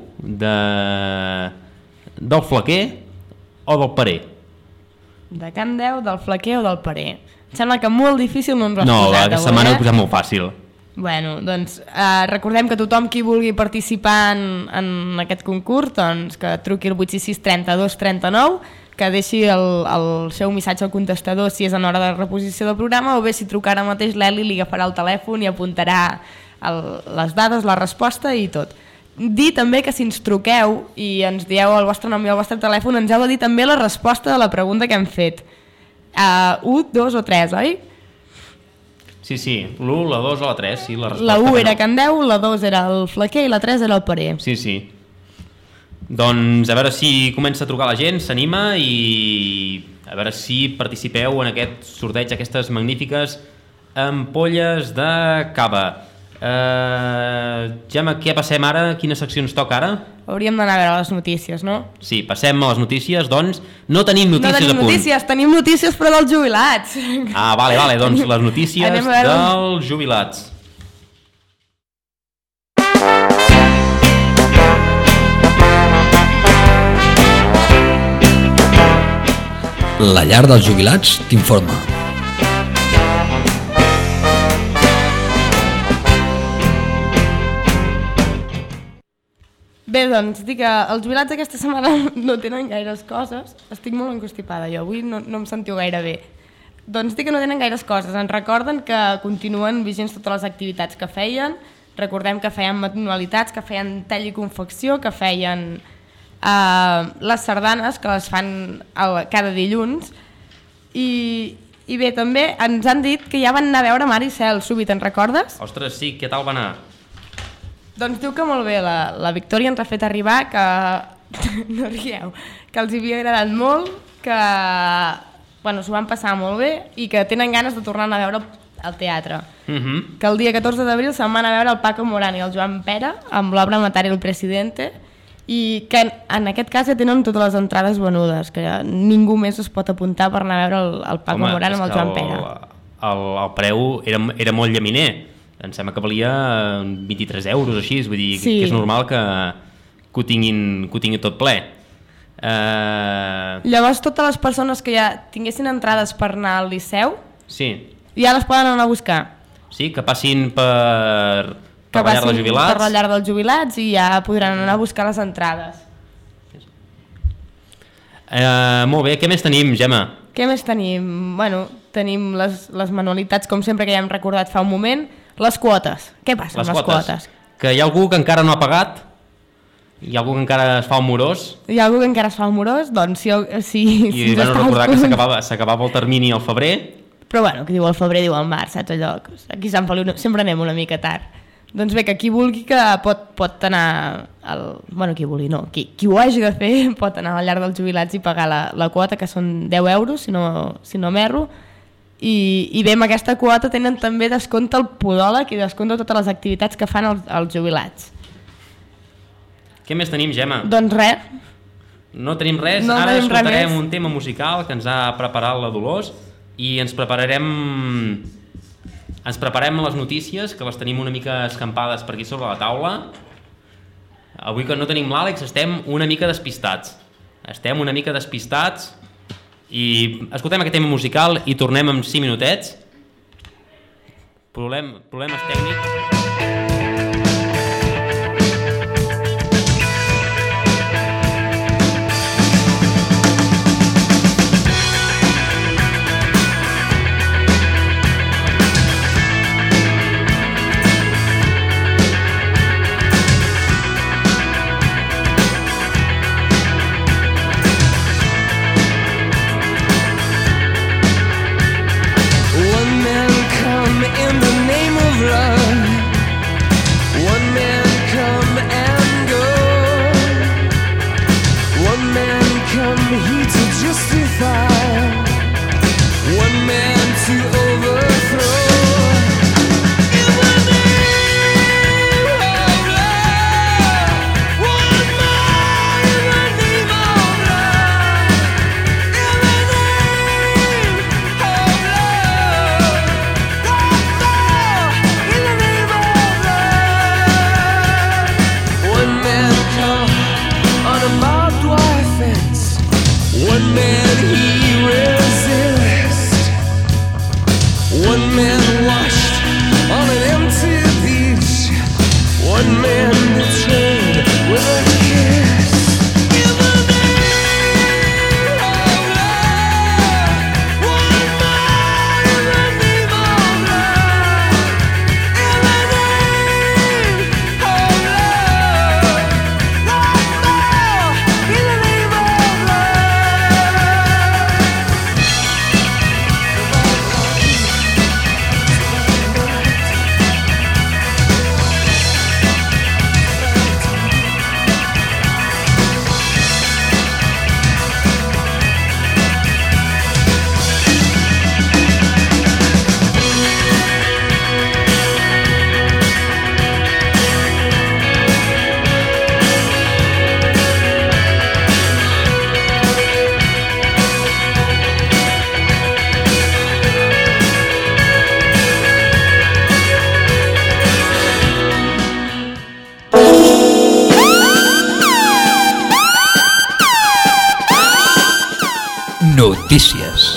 del Flaquer o del Parer. De Can Deu, del Flaquer o del Parer. Em sembla que molt difícil no ens ho has posat. No, aquesta setmana ho he posat molt fàcil. Bueno, doncs recordem que tothom qui vulgui participar en aquest concurs, doncs que truqui al 866 32 39, que deixi el seu missatge al contestador si és en hora de reposició del programa, o bé si truca ara mateix l'Eli li agafarà el telèfon i apuntarà les dades, la resposta i tot. Dir també que si ens truqueu i ens dieu el vostre nom i el vostre telèfon, ens heu de dir també la resposta de la pregunta que hem fet. 1, 2 o 3, oi? Sí, l'1, la 2 o la 3, sí, la resposta. La 1 era no. Can Deu, la 2 era el Flaquer i la 3 era el Parer. Sí. Doncs a veure si comença a trucar la gent, s'anima i a veure si participeu en aquest sorteig, aquestes magnífiques ampolles de cava. Gemma, què passem ara? Quina secció ens toca ara? Hauríem d'anar a veure les notícies, no? Sí, passem a les notícies, doncs no tenim notícies a punt. Tenim notícies però dels jubilats. Ah, vale, doncs les notícies dels jubilats. La llar dels jubilats t'informa. Bé, doncs, dic que els jubilats aquesta setmana no tenen gaires coses. Estic molt encostipada jo, avui no em sentiu gaire bé. Doncs dic que no tenen gaires coses. Ens recorden que continuen vigents totes les activitats que feien. Recordem que feien manualitats, que feien tall i confecció, que feien les sardanes, que les fan cada dilluns. I bé, també ens han dit que ja van anar a veure Mar i Cel súbit, te'n recordes? Ostres, sí, què tal va anar? Doncs diu que molt bé, la Victòria ens ha fet arribar que, no rieu, que els havia agradat molt, que s'ho van passar molt bé i que tenen ganes de tornar a veure al teatre. Que el dia 14 d'abril se'n van a veure el Paco Morán i el Joan Pera amb l'obra Matar el Presidente i que en aquest cas ja tenen totes les entrades venudes, que ningú més es pot apuntar per anar a veure el Paco Morán amb el Joan Pera. El preu era molt llaminer. Em sembla que valia 23 euros així, vull dir que és normal que ho tinguin tot ple. Llavors totes les persones que ja tinguessin entrades per anar al Liceu ja les poden anar a buscar. Sí, que passin per la llar dels jubilats. Per la llar dels jubilats i ja podran anar a buscar les entrades. Molt bé, què més tenim, Gemma? Què més tenim? Bueno, tenim les manualitats, com sempre que ja hem recordat fa un moment. Les quotes. Què passa amb les quotes? Que hi ha algú que encara no ha pagat? Hi ha algú que encara es fa un morós? Hi ha algú que encara es fa un morós? Doncs si I vam recordar que s'acabava el termini al febrer. Però bueno, qui diu al febrer diu al març, saps allò? Aquí a Sant Feliu sempre anem una mica tard. Doncs bé, que qui vulgui que pot anar... qui vulgui, no. Qui ho hagi de fer pot anar a la llar dels jubilats i pagar la quota, que són 10 euros, si no m'erro. I bé, amb aquesta quota tenen també descompte el podòleg i descompte totes les activitats que fan els jubilats. Què més tenim, Gemma? Doncs res. No tenim res, ara escoltarem un tema musical que ens ha preparat la Dolors i ens preparem les notícies, que les tenim una mica escampades per aquí sobre la taula. Avui que no tenim l'Àlex estem una mica despistats. I escoltem aquest tema musical i tornem en 5 minutets. Problemes tècnics. In the name of love, one man come and go, one man come here to justify, one man to overthrow. In the name of love, one man in the name of love, in the name of love. One man he resists, one man washed on an empty beach, one man betrayed with a kiss. In the name of love, one man in the name of love, in the name of love, in the name of love. notícies.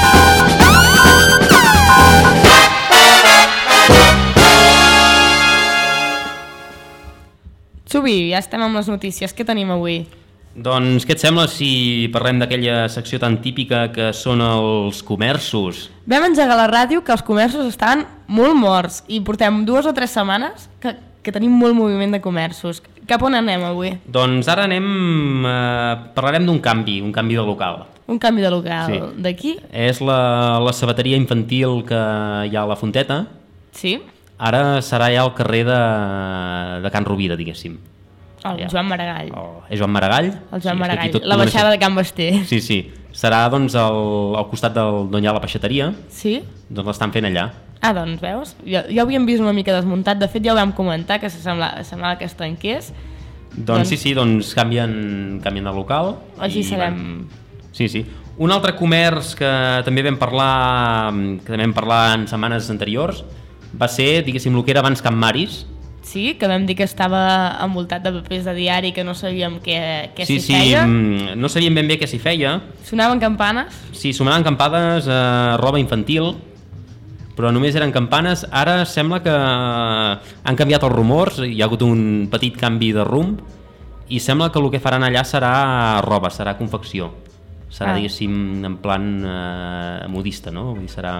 Xubi, ja estem amb les notícies. Què tenim avui? Doncs què et sembla si parlem d'aquella secció tan típica que són els comerços? Vam engegar a la ràdio que els comerços estan molt morts i portem 2 o 3 setmanes que tenim molt moviment de comerços. Cap on anem avui? Doncs ara parlarem d'un canvi de local. Un canvi de local. Sí. D'aquí? És la sabateria infantil que hi ha a la Fonteta. Sí. Ara serà ja al carrer de Can Rovira, diguéssim. El Joan Maragall. És Joan Maragall? El Joan Maragall, la baixada de Can Basté. Sí, sí. Serà doncs al costat d'on hi ha la peixateria. Sí? Doncs l'estan fent allà. Ah, doncs veus? Ja ho havíem vist una mica desmuntat. De fet, ja ho vam comentar, que semblava que es tanqués. Doncs sí, doncs canvien de local. Així serem... Sí, sí. Un altre comerç que també vam parlar en setmanes anteriors va ser, diguéssim, el que era abans Can Maris. Sí, que vam dir que estava envoltat de papers de diari, que no sabíem què s'hi feia. Sí, no sabíem ben bé què s'hi feia. Sonaven campanes? Sí, sonaven campanes, roba infantil, però només eren campanes. Ara sembla que han canviat els rumors, hi ha hagut un petit canvi de rumb, i sembla que el que faran allà serà roba, serà confecció. Serà, diguéssim, en plan modista, no? Vull dir, serà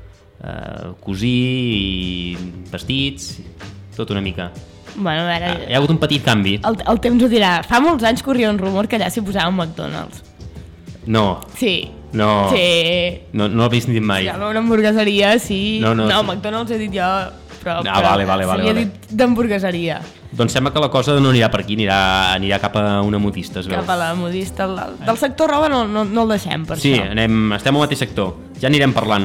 cosir i vestits, tot una mica. Bueno, a veure... Hi ha hagut un petit canvi. El temps ho dirà. Fa molts anys corria un rumor que allà s'hi posava un McDonald's. No. Sí. No. Sí. No l'he vist mai. Hi ha una hamburgueseria, sí. No, sí. McDonald's he dit jo, però vale. dit d'hamburgueseria. Doncs sembla que la cosa no anirà per aquí, anirà cap a una modista, es veu. Cap a la modista. Del sector roba no el deixem, per això. Sí, estem al mateix sector. Ja anirem parlant.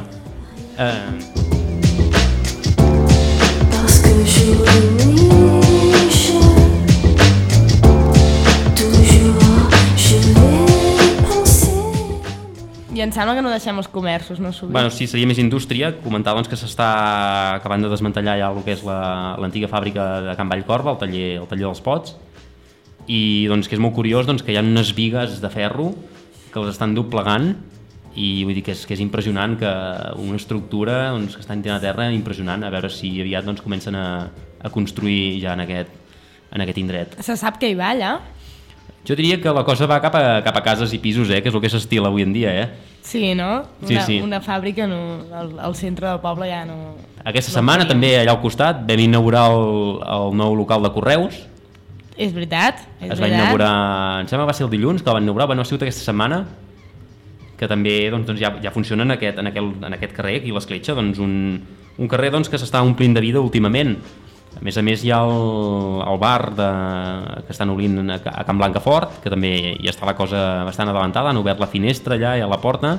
I em sembla que no deixem els comerços, no sovint. Bueno, sí, seria més indústria. Comentar doncs, que s'està acabant de desmantellar ja el que és l'antiga fàbrica de Can Vallcorba, el taller dels pots, i doncs, que és molt curiós doncs, que hi ha unes bigues de ferro que les estan doblegant, i vull dir que és impressionant, que una estructura doncs, que està tirant a terra, impressionant, a veure si aviat doncs, comencen a construir ja en aquest indret. Se sap que hi va allà? Jo diria que la cosa va cap a cases i pisos, que és el que s'estila avui en dia, Sí, no? Sí. Una fàbrica al centre del poble ja no... Aquesta setmana també allà al costat vam inaugurar el nou local de correus. És veritat, Es va inaugurar, em sembla que va ser el dilluns que el van inaugurar, ha sigut aquesta setmana, que també doncs, ja funciona en aquest carrer, aquí a l'Escletxa, doncs, un carrer doncs, que s'està omplint de vida últimament. A més, hi ha el bar que estan obrint a Can Blancafort, que també ja està la cosa bastant adelantada, han obert la finestra allà i a la porta,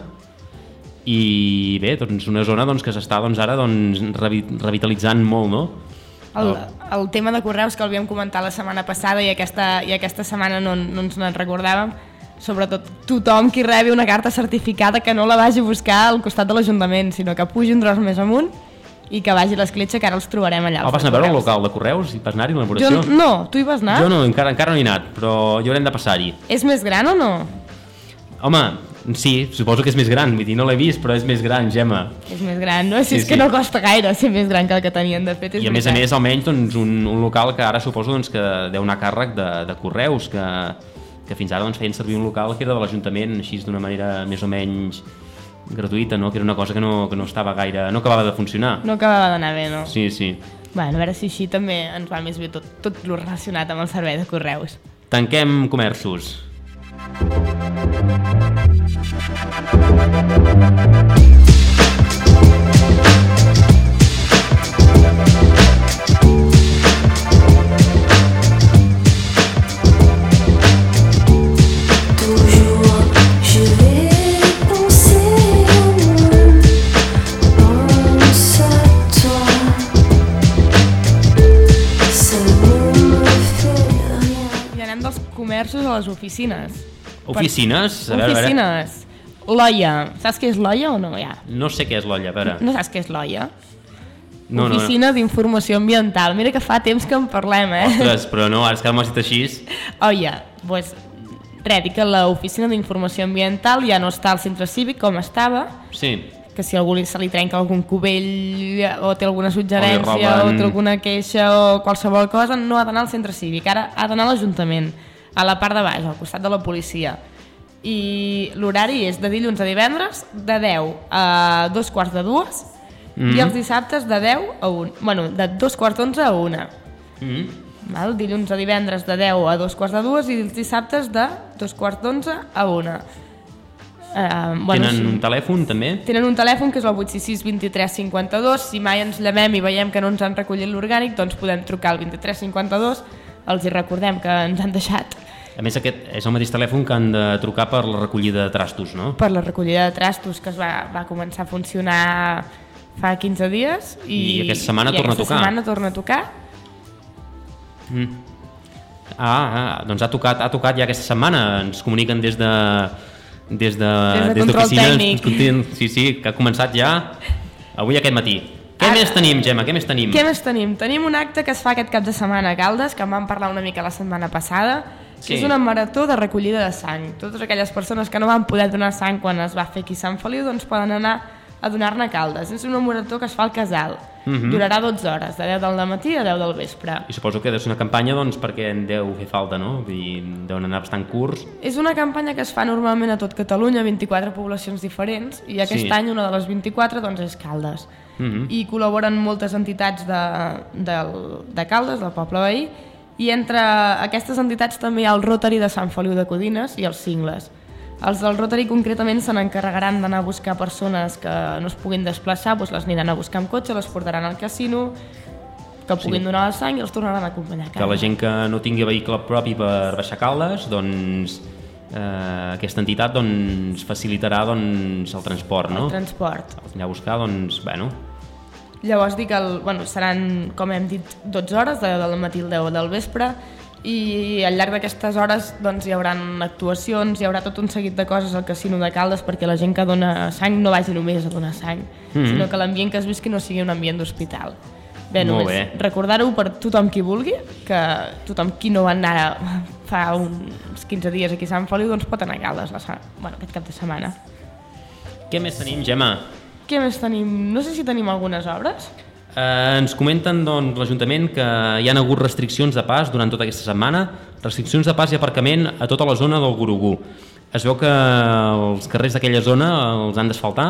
i bé, doncs una zona doncs, que s'està ara revitalitzant molt, no? El tema de correus que el havíem comentat la setmana passada i aquesta setmana no ens en recordàvem, sobretot tothom qui rebi una carta certificada que no la vagi a buscar al costat de l'Ajuntament, sinó que pugi un tros més amunt i que vagi a l'Escletxa, que ara els trobarem allà. Vas anar a veure el local de correus? Vas anar-hi a l'elaboració? No, tu hi vas anar? Jo no, encara no hi he anat, però hi haurem de passar-hi. És més gran o no? Home, sí, suposo que és més gran, vull dir, no l'he vist, però és més gran, Gemma. És més gran, no? Si és que no costa gaire ser més gran que el que tenien de fet, és I a més, almenys, doncs, un local que ara suposo doncs, que deu anar a càrrec de correus, que fins ara doncs, feien servir un local que era de l'Ajuntament, així d'una manera més o menys gratuïta, no? Que era una cosa que no estava gaire... no acabava de funcionar. No acabava d'anar bé, no? Sí. Bueno, a veure si així també ens va més bé tot lo relacionat amb el servei de correus. Tanquem comerços. Comerços a les oficines. Oficines? A veure. Oficines. L'olla. Saps què és l'olla o no? Ja. No sé què és l'olla, a veure. No saps què és l'olla? No, Oficina d'Informació Ambiental. Mira que fa temps que en parlem, Ostres, però no, ara és que m'has dit així. Olla, doncs Res, dic que l'oficina d'informació ambiental ja no està al centre cívic com estava, Sí. que si a algú se li trenca algun cubell o té alguna suggerència O o li roben. té alguna queixa o qualsevol cosa, no ha d'anar al centre cívic, ara ha d'anar a l'Ajuntament, a la part de baix, al costat de la policia. I l'horari és de dilluns a divendres de 10 a 2:45 i els dissabtes de 10 a 1, bueno, de 2:45 a 1. Val? Dilluns a divendres de 10 a 2:45 i els dissabtes de 2:45 a 1. Tenen un telèfon, també? Tenen un telèfon que és el 866 23 52. Si mai ens llevem i veiem que no ens han recollit l'orgànic, doncs podem trucar al 23 52. Els hi recordem que ens han deixat A més, aquest és el mateix telèfon que han de trucar per la recollida de trastos, no? per la recollida de trastos, que es va començar a funcionar fa 15 dies I aquesta setmana torna a tocar. aquesta setmana torna a tocar. Doncs ha tocat ja aquesta setmana. Ens comuniquen des control d'oficina. tècnic. Sí, que ha començat ja avui aquest matí. Què més tenim, Gemma? Què més tenim? Què més tenim? Tenim un acte que es fa aquest cap de setmana a Caldes, que en vam parlar una mica la setmana passada, que Sí. és una marató de recollida de sang. Totes aquelles persones que no van poder donar sang quan es va fer aquí a Sant Feliu, doncs poden anar a donar-ne a Caldes. És una marató que es fa al Casal. Durarà 12 hores, de 10 del matí a 10 del vespre. I suposo que deu ser una campanya doncs, perquè en deu fer falta, no? Vull dir, deuen anar bastant curts. És una campanya que es fa normalment a tot Catalunya, 24 poblacions diferents, i aquest any una de les 24 doncs, és Caldes. I col·laboren moltes entitats de Caldes, del poble veí, i entre aquestes entitats també hi ha el Rotary de Sant Feliu de Codines i els Cingles. Els del Rotary concretament se n'encarregaran d'anar a buscar persones que no es puguin desplaçar, doncs les aniran a buscar amb cotxe, les portaran al casino, que puguin donar la sang i els tornaran a acompanyar a casa. Que la gent que no tingui vehicle propi per baixar Caldes, doncs aquesta entitat doncs, facilitarà doncs, el transport, no? El transport. Els anirà a buscar, doncs, bueno... Llavors dic que seran, com hem dit, 12 hores, de 10 del matí al 10 del vespre, i al llarg d'aquestes hores doncs, hi haurà actuacions, hi haurà tot un seguit de coses al casino de Caldes perquè la gent que dona sang no vagi només a donar sang, sinó que l'ambient que es visqui no sigui un ambient d'hospital. Bé, Molt només bé. recordar-ho per tothom qui vulgui, que tothom qui no va anar fa uns 15 dies aquí a Sant Feliu doncs pot anar a Caldes aquest cap de setmana. Què més tenim, Gemma? Què més tenim? No sé si tenim algunes obres. Ens comenten doncs, l'Ajuntament que hi ha hagut restriccions de pas durant tota aquesta setmana, restriccions de pas i aparcament a tota la zona del Gorogú. Es veu que els carrers d'aquella zona els han d'asfaltar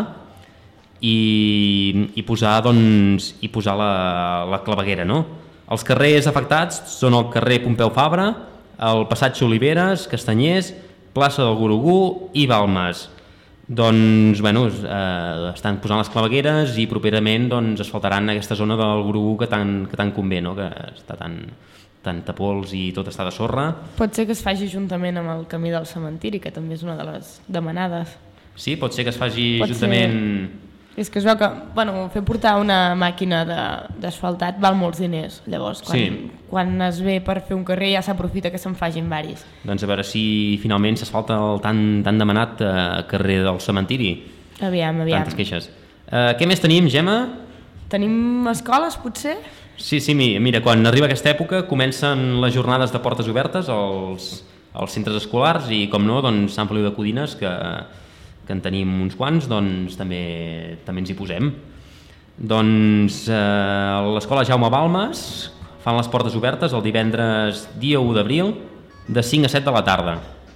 i posar la claveguera, no? Els carrers afectats són el carrer Pompeu Fabra, el passatge Oliveres, Castanyers, plaça del Gorogú i Balmes. Doncs, bueno, estan posant les clavegueres i properament doncs, asfaltaran aquesta zona del Gorogú que tant convé, no? Que està tan tapols i tot està de sorra. Pot ser que es faci juntament amb el camí del cementiri, que també és una de les demanades. Sí, pot ser que es faci Pot juntament... És que es veu que fer portar una màquina d'asfaltat val molts diners. Llavors, quan es ve per fer un carrer ja s'aprofita que se'n facin varis. Doncs a veure si finalment s'asfalta el tan demanat carrer del cementiri. Aviam. Tantes queixes. Què més tenim, Gemma? Tenim escoles, potser? Sí, mira, quan arriba aquesta època comencen les jornades de portes obertes als centres escolars i, com no, doncs Sant Feliu de Codines, que en tenim uns quants, doncs també ens hi posem. Doncs l'escola Jaume Balmes fan les portes obertes el divendres dia 1 d'abril de 5 a 7 de la tarda.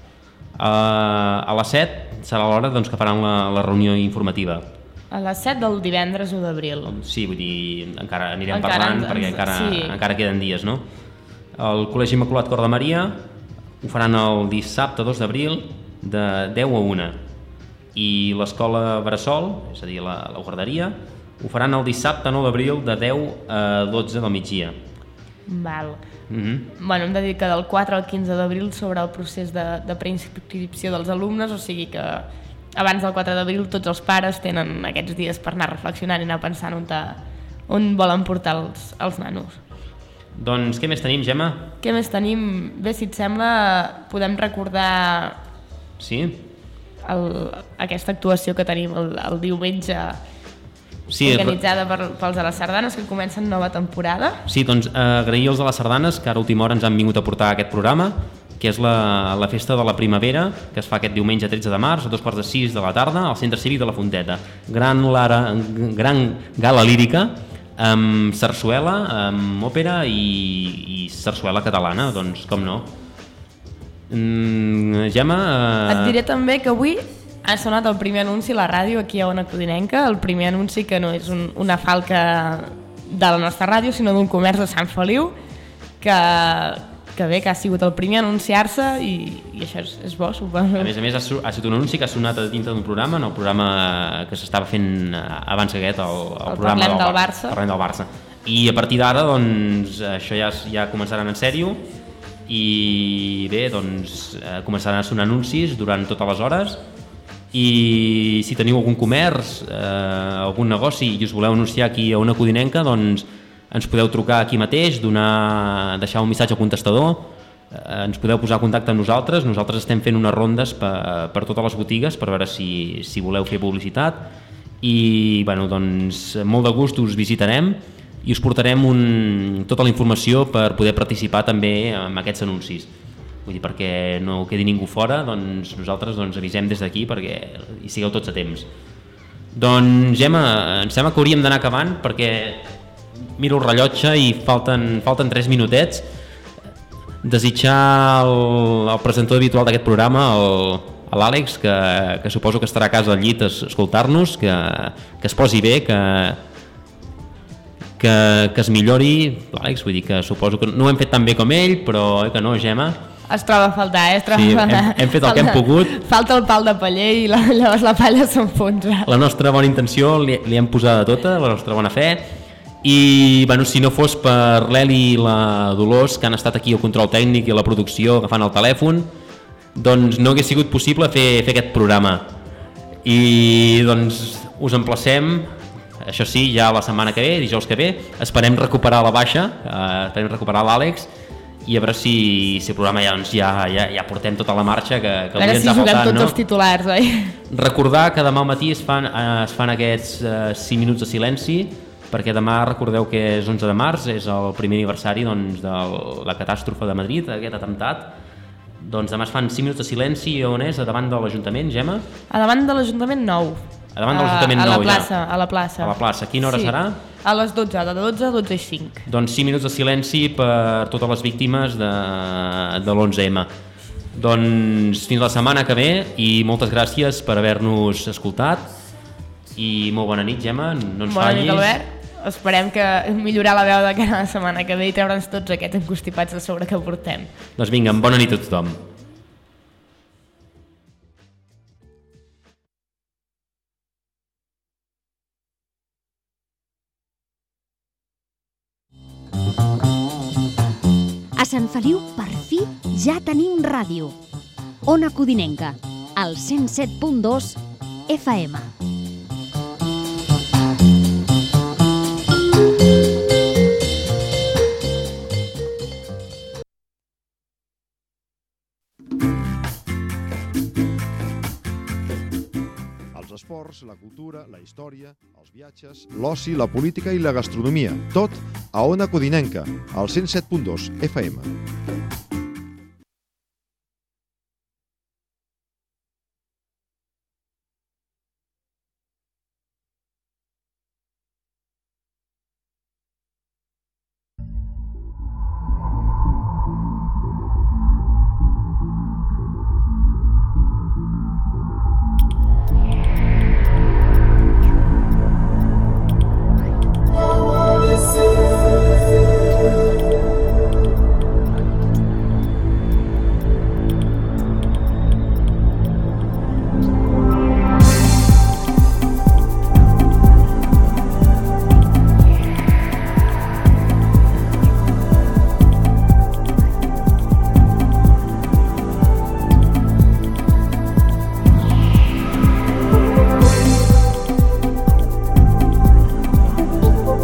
A les 7 serà l'hora doncs, que faran la reunió informativa. A les 7 del divendres 1 d'abril. Sí, vull dir, encara anirem parlant perquè encara queden dies, no? El Col·legi Immaculat Cor de Maria ho faran el dissabte 2 d'abril de 10 a 1. I l'escola Bressol, és a dir, la guarderia, ho faran el dissabte 9 d'abril de 10 a 12 del migdia. Val. Bueno, hem de dir que del 4 al 15 d'abril sobre el procés de preinscripció dels alumnes, o sigui que abans del 4 d'abril tots els pares tenen aquests dies per anar reflexionant i anar pensant on volen portar els nanos. Doncs què més tenim, Gemma? Què més tenim? Bé, si et sembla, podem recordar aquesta actuació que tenim el diumenge organitzada pels de les Sardanes, que comencen nova temporada. Sí, doncs agrair als de les Sardanes que ara a última hora ens han vingut a portar aquest programa, que que és la festa de la primavera, que es fa aquest diumenge 13 de març a 2:45 de la tarda al Centre Cívic de la Fonteta. Gran gala lírica amb sarsuela, amb òpera i sarsuela catalana, doncs com no. Gemma... Et diré també que avui ha sonat el primer anunci a la ràdio aquí a Ona Codinenca, el primer anunci que no és una falca de la nostra ràdio, sinó d'un comerç de Sant Feliu, que ha sigut el primer a anunciar-se i això és bo, suposo. A més, ha sigut un anunci que ha sonat a dintre d'un programa, en el programa que s'estava fent abans aquest, el programa Parlem del Barça. Parlem del Barça. I a partir d'ara, doncs, això ja començaran en sèrio i bé, doncs, començaran a sonar anuncis durant totes les hores i si teniu algun comerç, algun negoci i us voleu anunciar aquí a Ona Codinenca, doncs ens podeu trucar aquí mateix, deixar un missatge al contestador, ens podeu posar en contacte amb nosaltres. Nosaltres estem fent unes rondes per totes les botigues per veure si voleu fer publicitat i bueno, doncs, molt de gust us visitarem i us portarem tota la informació per poder participar també en aquests anuncis. Vull dir, perquè no quedi ningú fora, doncs nosaltres avisem des d'aquí perquè hi sigueu tots a temps. Doncs Gemma, em sembla que hauríem d'anar acabant perquè miro el rellotge i falten 3 minutets. Desitjar al presentador habitual d'aquest programa, l'Àlex, que suposo que estarà a casa al llit a escoltar-nos, que es posi bé, que es millori. L'Àlex, vull dir que suposo que no ho hem fet tan bé com ell, però que no, Gemma? Es troba a faltar, Sí, hem fet el que hem pogut. Falta el pal de paller i llavors la palla s'enfonsa. La nostra bona intenció li hem posat tota, la nostra bona fe. I bueno, si no fos per l'Eli i la Dolors, que han estat aquí al control tècnic i a la producció agafant el telèfon, doncs no hagués sigut possible fer aquest programa. I doncs us emplacem, això sí, ja la setmana que ve, dijous que ve, esperem recuperar la baixa, esperem recuperar l'Àlex i a veure si el programa ja portem tota la marxa que avui ens ha faltat, tots els titulars, oi? Recordar que demà al matí es fan aquests 5 minuts de silenci, perquè demà recordeu que és 11 de març, és el primer aniversari doncs, de la catàstrofe de Madrid, aquest atemptat. Doncs demà es fan 5 minuts de silenci. On és? A davant de l'Ajuntament, Gemma? A davant de l'Ajuntament Nou. A davant de l'Ajuntament Nou, ja. A la plaça. A la plaça. Quina hora serà? A les 12, de 12 a 12 i 5. Doncs 5 minuts de silenci per totes les víctimes de l'11M. Doncs fins la setmana que ve i moltes gràcies per haver-nos escoltat i molt bona nit, Gemma, no ens fallis. Bona nit, Albert. Esperem que millorar la veu de cara a la setmana que ve i treure'ns tots aquests encostipats de sobre que portem. Doncs vinga, bona nit a tothom. A Sant Feliu, per fi, ja tenim ràdio. Ona Codinenca, al 107.2 FM. Els esports, la cultura, la història, els viatges, l'oci, la política i la gastronomia. Tot a Ona Codinenca, al 107.2 FM.